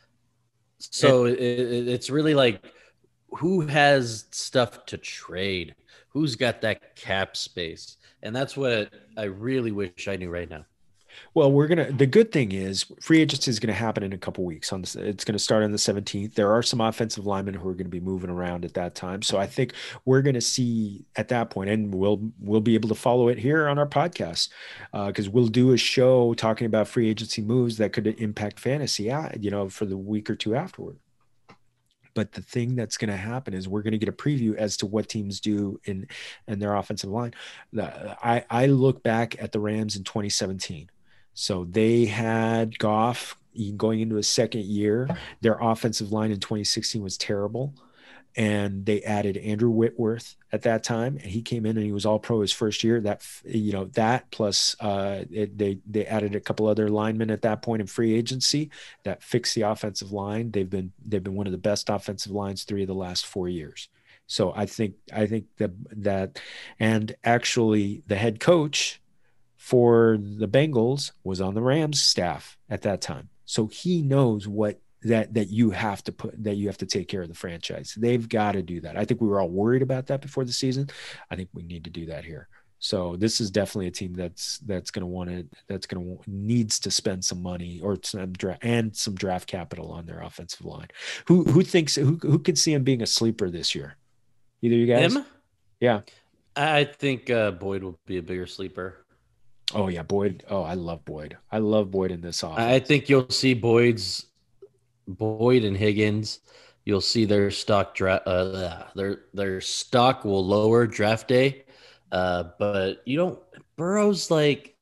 So it, it, it's really like, who has stuff to trade? Who's got that cap space? And that's what I really wish I knew right now. Well, we're going to, the good thing is free agency is going to happen in a couple weeks. On this, it's going to start on the seventeenth. There are some offensive linemen who are going to be moving around at that time. So I think we're going to see at that point, and we'll, we'll be able to follow it here on our podcast, because uh, we'll do a show talking about free agency moves that could impact fantasy, you know, for the week or two afterward. But the thing that's going to happen is we're going to get a preview as to what teams do in, in their offensive line. I, I look back at the Rams in twenty seventeen. So they had Goff going into his second year. Their offensive line in twenty sixteen was terrible. And they added Andrew Whitworth at that time. And he came in and he was all pro his first year. That, you know, that plus uh, it, they, they added a couple other linemen at that point in free agency that fixed the offensive line. They've been, they've been one of the best offensive lines three of the last four years. So I think, I think that, that, and actually the head coach for the Bengals was on the Rams staff at that time. So he knows what that, that you have to put, that you have to take care of the franchise. They've got to do that. I think we were all worried about that before the season. I think we need to do that here. So this is definitely a team that's, that's going to want to, that's going to needs to spend some money or some draft and some draft capital on their offensive line. Who, who thinks, who, who could see him being a sleeper this year? Either you guys? Him? Yeah. I think uh, Boyd will be a bigger sleeper. Oh yeah, Boyd. Oh, I love Boyd. I love Boyd in this offense. I think you'll see Boyd's Boyd and Higgins. You'll see their stock draft. Uh, their their stock will lower draft day, uh, but you don't. Burrow's like,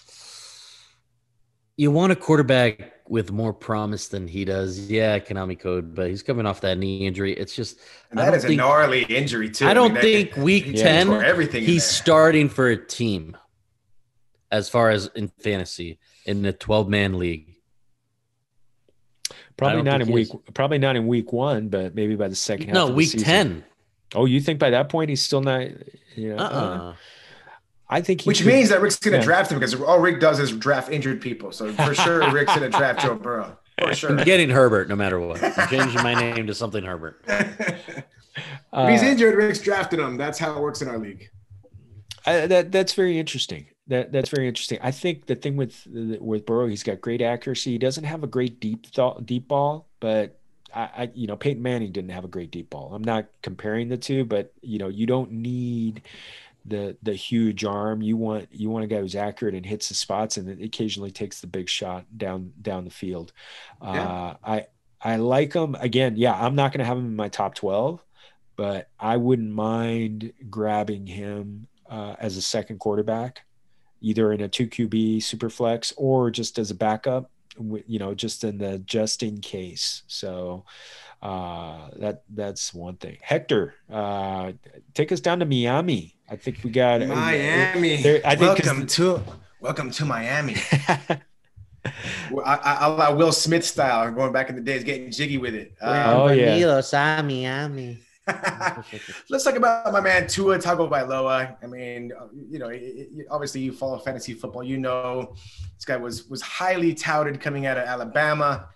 you want a quarterback with more promise than he does. Yeah, Konami code, but he's coming off that knee injury. It's just and that is think, a gnarly injury too. I don't I mean, think that, week yeah, ten everything he's starting for a team. As far as in fantasy, in the twelve-man league, probably not in week. Is. Probably not in week one, but maybe by the second half. No, of the week season. ten. Oh, you think by that point he's still not? You know, uh-uh. uh, I think, he which could, means that Rick's going to yeah. draft him because all Rick does is draft injured people. So for sure, Rick's going to draft Joe Burrow. For sure. I'm getting Herbert no matter what. I'm changing my name to something Herbert. If Uh, he's injured, Rick's drafted him. That's how it works in our league. I, that that's very interesting. That that's very interesting. I think the thing with with Burrow, he's got great accuracy. He doesn't have a great deep thought, deep ball, but I, I you know Peyton Manning didn't have a great deep ball. I'm not comparing the two, but you know you don't need the the huge arm. You want you want a guy who's accurate and hits the spots, and occasionally takes the big shot down down the field. Yeah. Uh, I I like him again. Yeah, I'm not going to have him in my top twelve, but I wouldn't mind grabbing him uh, as a second quarterback, either in a two Q B super flex or just as a backup, you know, just in the just in case. So uh, that that's one thing. Hector, uh, take us down to Miami. I think we got Miami. There, I think welcome to welcome to Miami. Well, I, I, I Will Smith style, going back in the days, getting jiggy with it. Um, Oh, yeah. Bienvenidos a Miami. Let's talk about my man Tua Tagovailoa. I mean, you know, it, it, obviously you follow fantasy football. You know, this guy was was highly touted coming out of Alabama,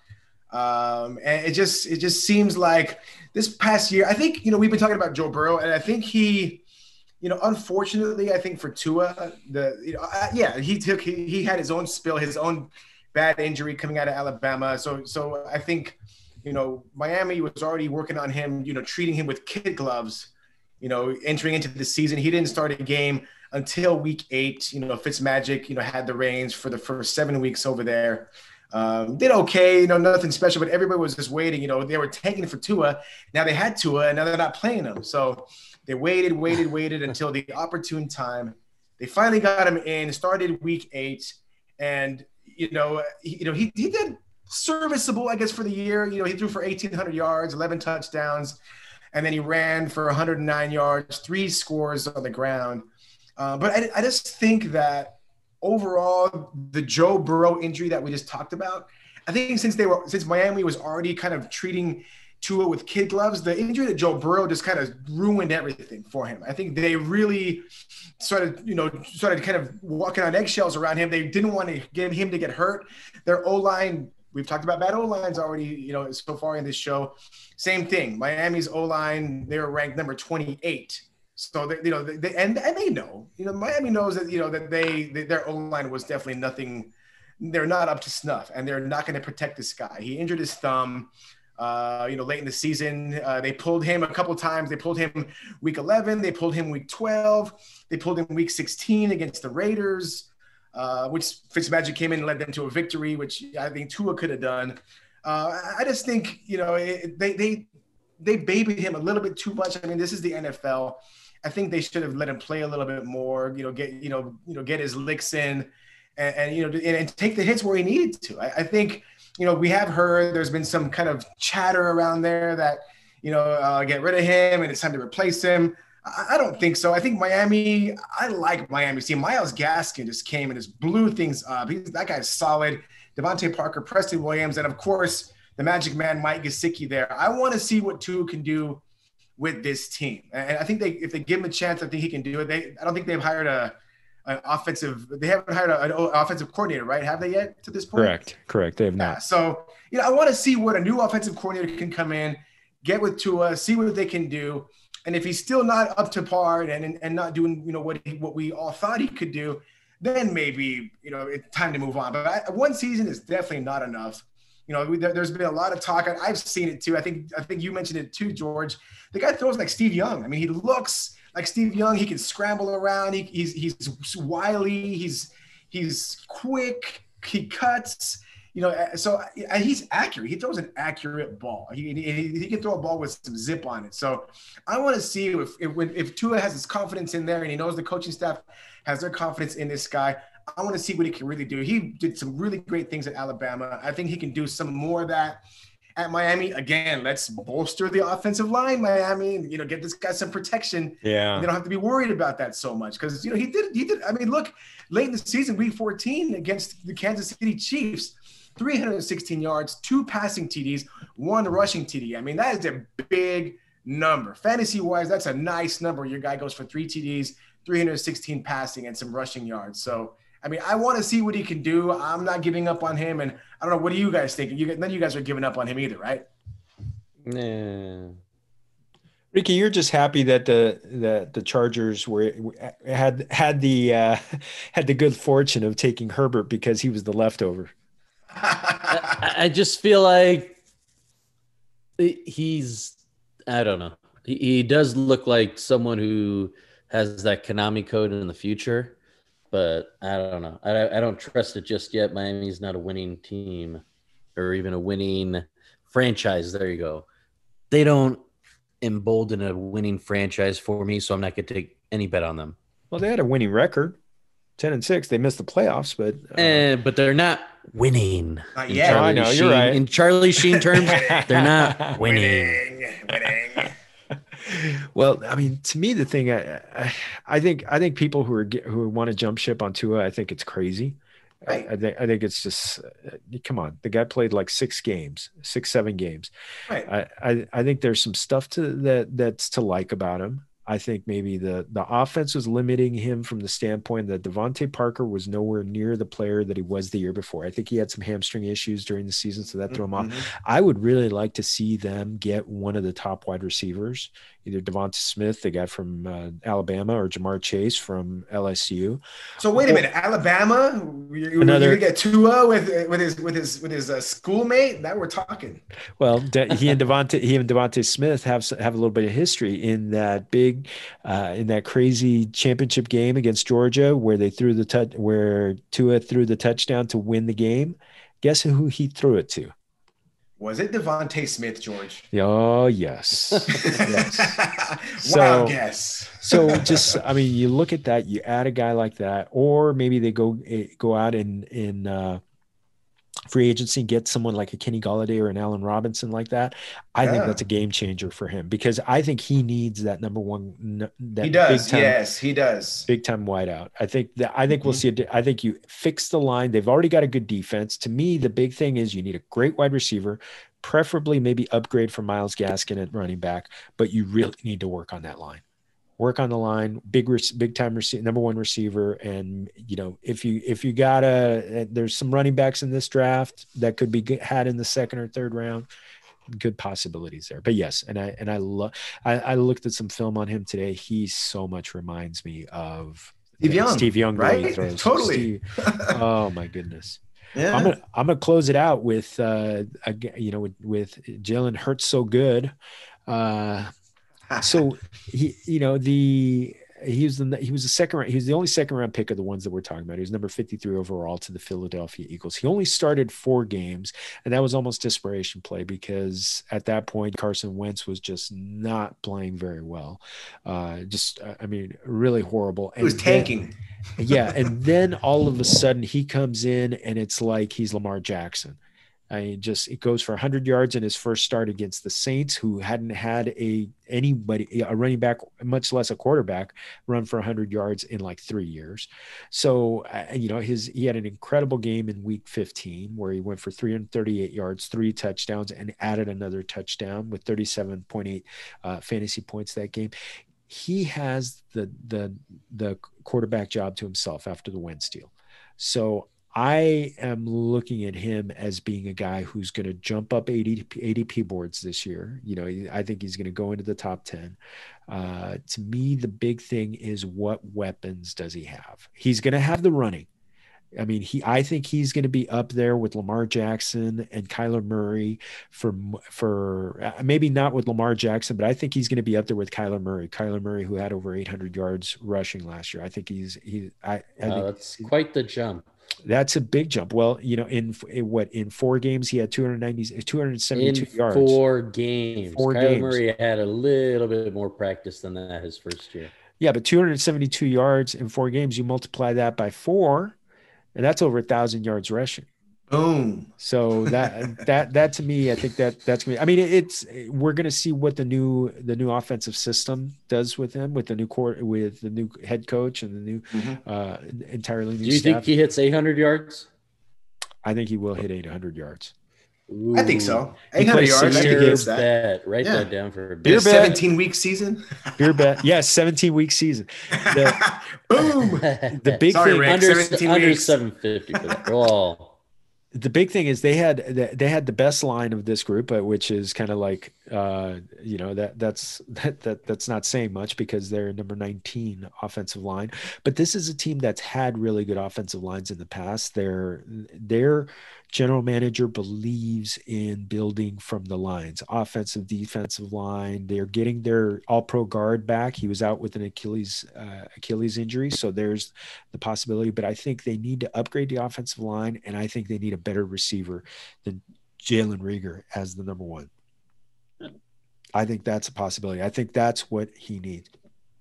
um, and it just it just seems like this past year. I think you know we've been talking about Joe Burrow, and I think he, you know, unfortunately, I think for Tua, the you know, uh, yeah, he took he, he had his own spill, his own bad injury coming out of Alabama. So so I think. You know, Miami was already working on him, you know, treating him with kid gloves, you know, entering into the season. He didn't start a game until week eight. You know, Fitzmagic, you know, had the reins for the first seven weeks over there. Um, did okay, you know, nothing special, but everybody was just waiting. You know, they were tanking for Tua. Now they had Tua, and now they're not playing him. So they waited, waited, waited until the opportune time. They finally got him in, started week eight. And, you know, he, you know, he, he did – serviceable, I guess, for the year. You know, he threw for eighteen hundred yards, eleven touchdowns, and then he ran for one hundred nine yards, three scores on the ground. Uh, but I, I just think that overall, the Joe Burrow injury that we just talked about, I think since they were since Miami was already kind of treating Tua with kid gloves, the injury to Joe Burrow just kind of ruined everything for him. I think they really started, you know, started kind of walking on eggshells around him. They didn't want to get him to get hurt. Their O-line. We've talked about bad O-lines already, you know, so far in this show. Same thing. Miami's O-line, they were ranked number twenty-eight. So, they, you know, they, and, and they know, you know, Miami knows that, you know, that they, they their O-line was definitely nothing. They're not up to snuff, and they're not going to protect this guy. He injured his thumb, uh, you know, late in the season. Uh, they pulled him a couple times. They pulled him week eleven. They pulled him week twelve. They pulled him week sixteen against the Raiders. Uh, which Fitzmagic came in and led them to a victory, which I think Tua could have done. Uh, I just think, you know, it, they they they babied him a little bit too much. I mean, this is the N F L. I think they should have let him play a little bit more. You know, get you know you know get his licks in, and, and you know and, and take the hits where he needed to. I, I think you know we have heard there's been some kind of chatter around there that you know uh, get rid of him and it's time to replace him. I don't think so. I think Miami, I like Miami. See, Myles Gaskin just came and just blew things up. He's, that guy's solid. Devontae Parker, Preston Williams, and, of course, the Magic Man, Mike Gesicki there. I want to see what Tua can do with this team. And I think they, if they give him a chance, I think he can do it. They, I don't think they've hired a an offensive – they haven't hired a, an offensive coordinator, right? Have they yet to this point? Correct. Correct. They have not. Yeah, so, you know, I want to see what a new offensive coordinator can come in, get with Tua, see what they can do. And if he's still not up to par and, and, and not doing, you know, what he, what we all thought he could do, then maybe, you know, it's time to move on. But I, one season is definitely not enough. You know, we, there, there's been a lot of talk. I've seen it too. I think I think you mentioned it too, George. The guy throws like Steve Young. I mean, he looks like Steve Young. He can scramble around. He, he's he's wily. He's he's quick. He cuts. You know, so and he's accurate. He throws an accurate ball. He, he, he can throw a ball with some zip on it. So I want to see if if, if Tua has his confidence in there and he knows the coaching staff has their confidence in this guy. I want to see what he can really do. He did some really great things at Alabama. I think he can do some more of that at Miami. Again, let's bolster the offensive line, Miami, and, you know, get this guy some protection. Yeah. They don't have to be worried about that so much because, you know, he did, he did. I mean, look, late in the season, week fourteen against the Kansas City Chiefs, three hundred sixteen yards, two passing T Ds, one rushing T D. I mean, that is a big number. Fantasy-wise, that's a nice number. Your guy goes for three T Ds, three hundred sixteen passing, and some rushing yards. So, I mean, I want to see what he can do. I'm not giving up on him. And I don't know. What do you guys think? You, none of you guys are giving up on him either, right? Nah. Ricky, you're just happy that the the the Chargers were had had the uh, had the good fortune of taking Herbert because he was the leftover. I, I just feel like he's I don't know. He, he does look like someone who has that Konami code in the future, but I don't know. I I don't trust it just yet. Miami's not a winning team or even a winning franchise. There you go. They don't embolden a winning franchise for me, so I'm not going to take any bet on them. Well, they had a winning record, ten and six. They missed the playoffs, but uh, eh, but they're not winning. Not yet. I know Sheen, you're right. In Charlie Sheen terms, they're not winning. Winning, winning. Well, I mean, to me, the thing I, I, I think I think people who are who want to jump ship on Tua, I think it's crazy. Right. I, I think I think it's just uh, come on. The guy played like six games, six seven games. Right. I, I I think there's some stuff to that that's to like about him. I think maybe the the offense was limiting him from the standpoint that Devontae Parker was nowhere near the player that he was the year before. I think he had some hamstring issues during the season, so that threw him mm-hmm. off. I would really like to see them get one of the top wide receivers, either Devonta Smith, the guy from uh, Alabama, or Jamar Chase from L S U. So wait a minute, Alabama? You're, Another, you're gonna get Tua with with his with his with his uh, schoolmate? That we're talking. Well, he and Devonta he and Devonta Smith have have a little bit of history in that big, uh, in that crazy championship game against Georgia where they threw the touch where Tua threw the touchdown to win the game. Guess who he threw it to? Was it Devontae Smith, George? Oh, yes. yes. Wild So, guess. so just, I mean, you look at that, you add a guy like that, or maybe they go go out in, in uh, free agency, get someone like a Kenny Golladay or an Allen Robinson like that. I Yeah. think that's a game changer for him because I think he needs that number one. That He does. big time, Yes, he does. big time wideout. I think that I think we'll Mhm. see it. I think you fix the line. They've already got a good defense. To me, the big thing is you need a great wide receiver, preferably maybe upgrade from Myles Gaskin at running back, but you really need to work on that line. Work on the line, big, big time receiver, number one receiver. And, you know, if you, if you gotta, there's some running backs in this draft that could be good, had in the second or third round, good possibilities there. But yes. And I, and I love, I, I looked at some film on him today. He so much reminds me of Steve Young, Steve Young, the way he right? throws. Totally. Steve, oh my goodness. Yeah. I'm gonna I'm gonna close it out with uh again, you know, with, with Jalen Hurts so good. Uh so he you know the he was the he was the second round, he was the only second round pick of the ones that we're talking about. He was number fifty-three overall to the Philadelphia Eagles. He only started four games, and that was almost desperation play because at that point Carson Wentz was just not playing very well. Uh just I mean really horrible. He was And tanking. Then, yeah, and then all of a sudden he comes in and it's like he's Lamar Jackson. I mean, just it goes for one hundred yards in his first start against the Saints, who hadn't had a anybody a running back, much less a quarterback, run for one hundred yards in like three years. So uh, you know his he had an incredible game in Week fifteen where he went for three hundred thirty-eight yards, three touchdowns, and added another touchdown with thirty-seven point eight uh, fantasy points that game. He has the the the quarterback job to himself after the Wentz deal. So I am looking at him as being a guy who's going to jump up A D P, A D P boards this year. You know, I think he's going to go into the top ten. Uh, to me, the big thing is what weapons does he have? He's going to have the running. I mean, he. I think he's going to be up there with Lamar Jackson and Kyler Murray for for uh, maybe not with Lamar Jackson, but I think he's going to be up there with Kyler Murray. Kyler Murray, who had over eight hundred yards rushing last year. I think he's he. I, I uh, think that's quite the jump. That's a big jump. Well, you know, in, in what in four games he had two hundred ninety, two hundred seventy-two in yards. Four games. Four Kyler games. Murray had a little bit more practice than that his first year. Yeah, but two hundred seventy-two yards in four games, you multiply that by four, and that's over a thousand yards rushing. Boom. So that that that to me, I think that that's gonna be, I mean, it's we're gonna see what the new the new offensive system does with him, with the new court, with the new head coach and the new Mhm. uh entirely new Do you staff. think he hits eight hundred yards? I think he will hit eight hundred yards. Ooh. I think so. He eight hundred plays yards. I sixty think games. it's that. Bet. Write Yeah. that down for a In bit. a seventeen week season. Beer bet. Yeah, seventeen week season. The, Boom. the big Sorry, thing Rick. under seventeen under weeks. seven fifty for that. Oh. the big thing is they had they had the best line of this group, uh, which is kind of like uh, you know that that's that, that that's not saying much because they're number nineteen offensive line. But this is a team that's had really good offensive lines in the past. Their their general manager believes in building from the lines, offensive, defensive line. They're getting their all-pro guard back. He was out with an Achilles uh, Achilles injury, so there's the possibility. But I think they need to upgrade the offensive line, and I think they need a better receiver than Jalen Reagor as the number one. I think that's a possibility. I think that's what he needs.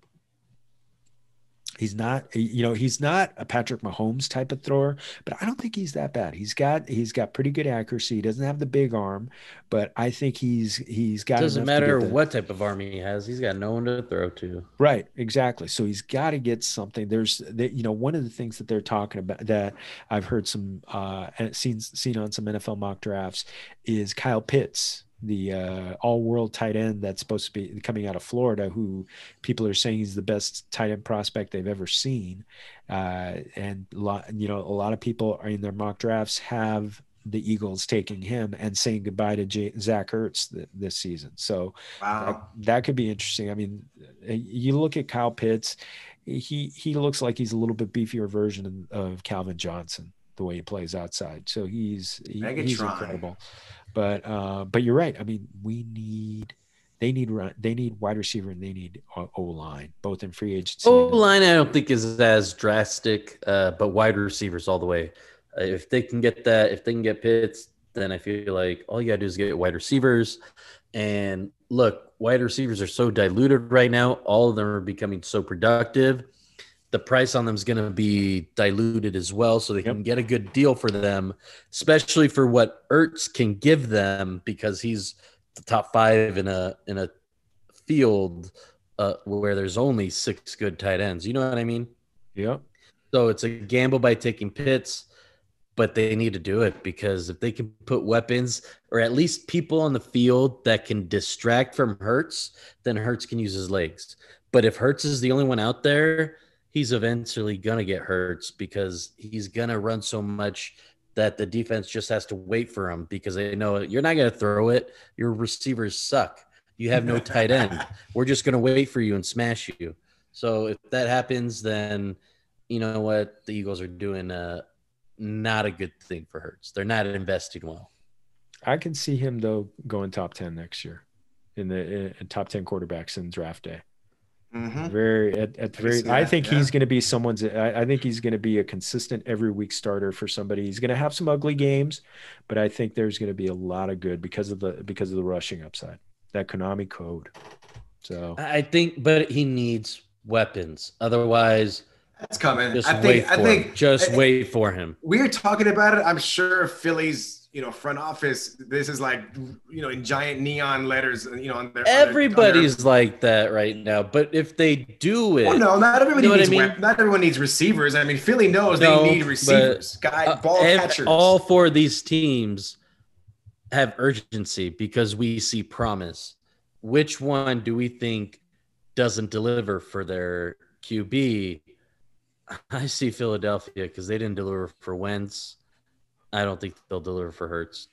He's not, you know, he's not a Patrick Mahomes type of thrower, but I don't think he's that bad. He's got, he's got pretty good accuracy. He doesn't have the big arm, but I think he's, he's got. Doesn't enough to matter get the, what type of arm he has. He's got no one to throw to. Right. Exactly. So he's got to get something. There's, they, you know, one of the things that they're talking about that I've heard some, uh, and seen, seen on some N F L mock drafts is Kyle Pitts, the uh, all-world tight end that's supposed to be coming out of Florida, who people are saying he's the best tight end prospect they've ever seen. Uh, and a lot, you know, a lot of people are in their mock drafts have the Eagles taking him and saying goodbye to J- Zach Ertz th- this season. So Wow. that, that could be interesting. I mean, you look at Kyle Pitts, he, he looks like he's a little bit beefier version of, of Calvin Johnson, the way he plays outside. So he's, he, he's incredible. But uh, but you're right. I mean, we need they need run they need wide receiver and they need O line, both in free agency. O line, I don't think is as drastic, uh, but wide receivers all the way. Uh, if they can get that, if they can get Pitts, then I feel like all you gotta do is get wide receivers. And look, wide receivers are so diluted right now. All of them are becoming so productive. The price on them is going to be diluted as well, so they can yep. get a good deal for them, especially for what Ertz can give them, because he's the top five in a in a field uh, where there's only six good tight ends. You know what I mean? Yeah. So it's a gamble by taking Pitts, but they need to do it because if they can put weapons or at least people on the field that can distract from Hurts, then Hurts can use his legs. But if Hurts is the only one out there, he's eventually going to get Hurts because he's going to run so much that the defense just has to wait for him because they know you're not going to throw it. Your receivers suck. You have no tight end. We're just going to wait for you and smash you. So if that happens, then you know what? The Eagles are doing uh, not a good thing for Hurts. They're not investing well. I can see him, though, going top ten next year in the in top ten quarterbacks in draft day. Mm-hmm. Very at, at the very. I, I think that, yeah. he's going to be someone's. I, I think he's going to be a consistent every week starter for somebody. He's going to have some ugly games, but I think there's going to be a lot of good because of the because of the rushing upside. That Konami code. So I think, but he needs weapons. Otherwise, that's coming. Just I wait think. for I think. Him. Just I, wait for him. We were talking about it. I'm sure Philly's. You know, front office. This is like, you know, in giant neon letters. You know, on their everybody's on their, like that right now. But if they do it, well, no, not everybody you know needs. I mean? web, not everyone needs receivers. I mean, Philly knows no, they need receivers, guy, uh, ball ev- catchers. All four of these teams have urgency because we see promise. Which one do we think doesn't deliver for their Q B? I see Philadelphia because they didn't deliver for Wentz. I don't think they'll deliver for Hurts.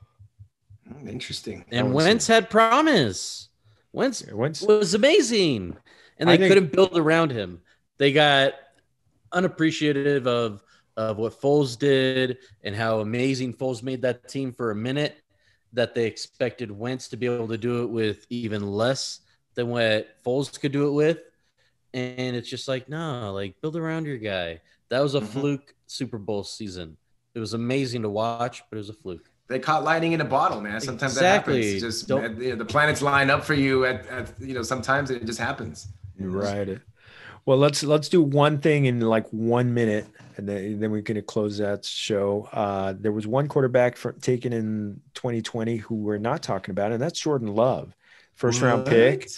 Interesting. And Wentz had promise. Wentz, yeah, Wentz was amazing. And they think, couldn't build around him. They got unappreciative of, of what Foles did and how amazing Foles made that team for a minute, that they expected Wentz to be able to do it with even less than what Foles could do it with. And it's just like, no, like build around your guy. That was a mm-hmm. fluke Super Bowl season. It was amazing to watch, but it was a fluke. They caught lightning in a bottle, man. Sometimes exactly. that happens. It's just you know, the planets line up for you at, at you know, sometimes it just happens. You're right. Well, let's let's do one thing in like one minute, and then, then we're going to close that show. Uh, there was one quarterback for, taken in twenty twenty who we're not talking about, and that's Jordan Love, first round pick.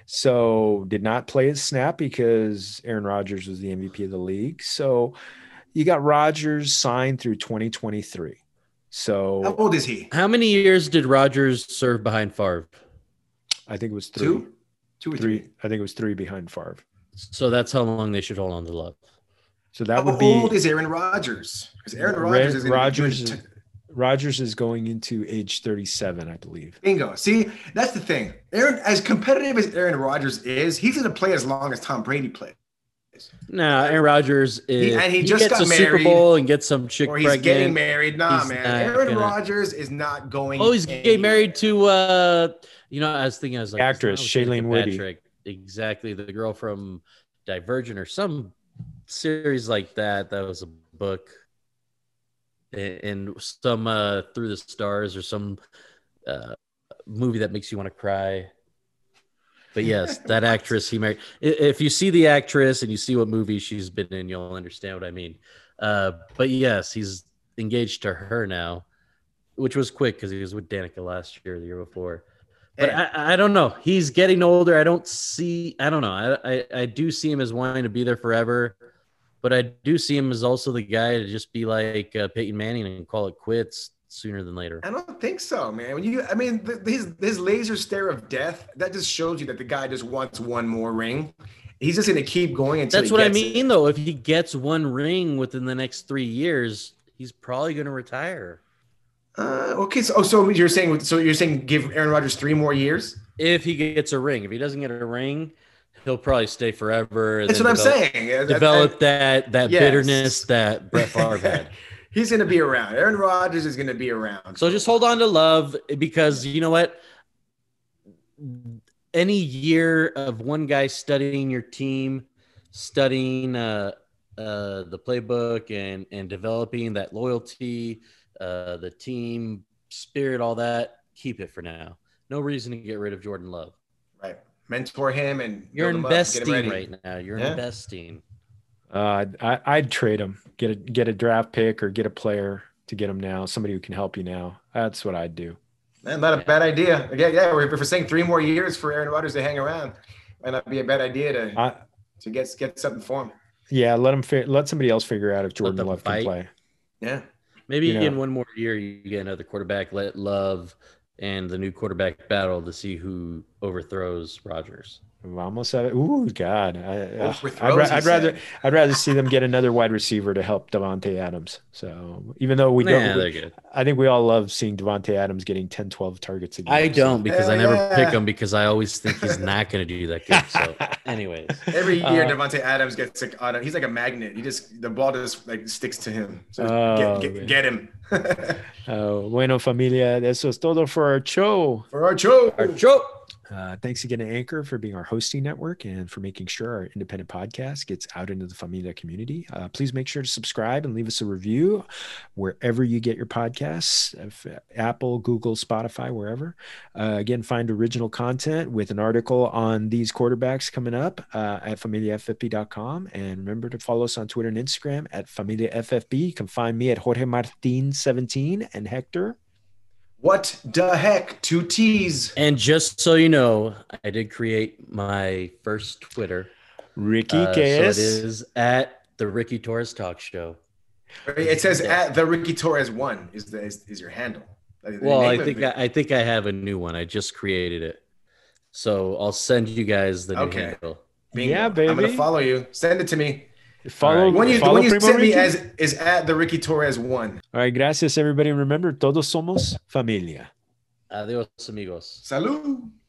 So did not play his snap because Aaron Rodgers was the M V P of the league. So you got Rodgers signed through twenty twenty-three. So How old is he? How many years did Rodgers serve behind Favre? I think it was three. Two? Two or three. three? I think it was three behind Favre. So that's how long they should hold on to Love. So that How would be old is Aaron Rodgers? Because Aaron Rodgers is Rodgers. Is, is, Rodgers is going into age thirty-seven, I believe. Bingo. See, that's the thing. Aaron, as competitive as Aaron Rodgers is, he's going to play as long as Tom Brady plays. No, Aaron Rodgers is. He, and he, he just gets got a married, Super Bowl and gets some chick or he's pregnant. getting married. Nah, He's man. not Aaron gonna- Rodgers is not going. Oh, he's getting married to. uh You know, I was thinking, I was like, Actress, I was thinking Shailene of Woodley. Patrick. Exactly, the girl from Divergent or some series like that. That was a book. And some uh Through the Stars or some uh movie that makes you want to cry. But yes, that actress he married. If you see the actress and you see what movie she's been in, you'll understand what I mean. Uh, but yes, he's engaged to her now, which was quick because he was with Danica last year, the year before. But Hey. I, I don't know. He's getting older. I don't see. I don't know. I, I I do see him as wanting to be there forever, but I do see him as also the guy to just be like uh, Peyton Manning and call it quits sooner than later. I don't think so, man. When you, I mean, the, his his laser stare of death, that just shows you that the guy just wants one more ring. He's just going to keep going until That's he what I gets mean, it. though. If he gets one ring within the next three years, he's probably going to retire. Uh, okay, so oh, so you're saying so you're saying give Aaron Rodgers three more years? If he gets a ring, if he doesn't get a ring, he'll probably stay forever. and That's then what I'm develop- saying. Develop that that Yes. bitterness that Brett Favre had. He's going to be around. Aaron Rodgers is going to be around. So just hold on to Love because you know what? Any year of one guy studying your team, studying uh, uh, the playbook and and developing that loyalty, uh, the team spirit, all that, keep it for now. No reason to get rid of Jordan Love. Right. Mentor him and You're build him up, get him investing ready. right now. You're Yeah. investing. Uh, I, I'd trade him, get a get a draft pick or get a player to get him now, somebody who can help you now. That's what I'd do. Man, not a bad idea. Yeah, yeah. If we're saying three more years for Aaron Rodgers to hang around, might not be a bad idea to I, to get get something for him. yeah, let him fi- let somebody else figure out if Jordan them Love fight. can play. Yeah. Maybe You know. in one more year, you get another quarterback, let Love and the new quarterback battle to see who overthrows Rodgers. Vamos at it. Ooh, God. I, ugh, Overthrows, I'd, ra- he I'd rather said. I'd rather see them get another wide receiver to help Devontae Adams. So even though we Nah, don't, they're good. I think we all love seeing Devontae Adams getting ten, twelve targets a game. I don't because I never Yeah. pick him because I always think he's not going to do that good. So, anyways, Every year, Uh, Devontae Adams gets like on him. He's like a magnet. He just the ball just like sticks to him. So Oh, get, man. get, get him Uh, bueno, familia, eso es todo for our show. for our show. Joe. Uh, thanks again to Anchor for being our hosting network and for making sure our independent podcast gets out into the Familia community. Uh, please make sure to subscribe and leave us a review wherever you get your podcasts, if, uh, Apple, Google, Spotify, wherever. Uh, again, find original content with an article on these quarterbacks coming up uh, at familia f f b dot com. And remember to follow us on Twitter and Instagram at familia f f b. You can find me at Jorge Martin seventeen and Hector. What the heck? Two T's. And just so you know, I did create my first Twitter. Ricky, Uh, so que it es? is at the Ricky Torres Talk Show. It says at the Ricky Torres one is the is, is your handle. Like, the Well, name I of think it. I, I think I have a new one. I just created it, so I'll send you guys the new Okay. handle. Bingo. Yeah, I'm gonna baby. follow you. Send it to me. Follow, All right. The one you, the follow one you Primo sent me Ricky. as is at the Ricky Torres one. All right, gracias everybody. Remember, todos somos familia. Adios, amigos. Salud.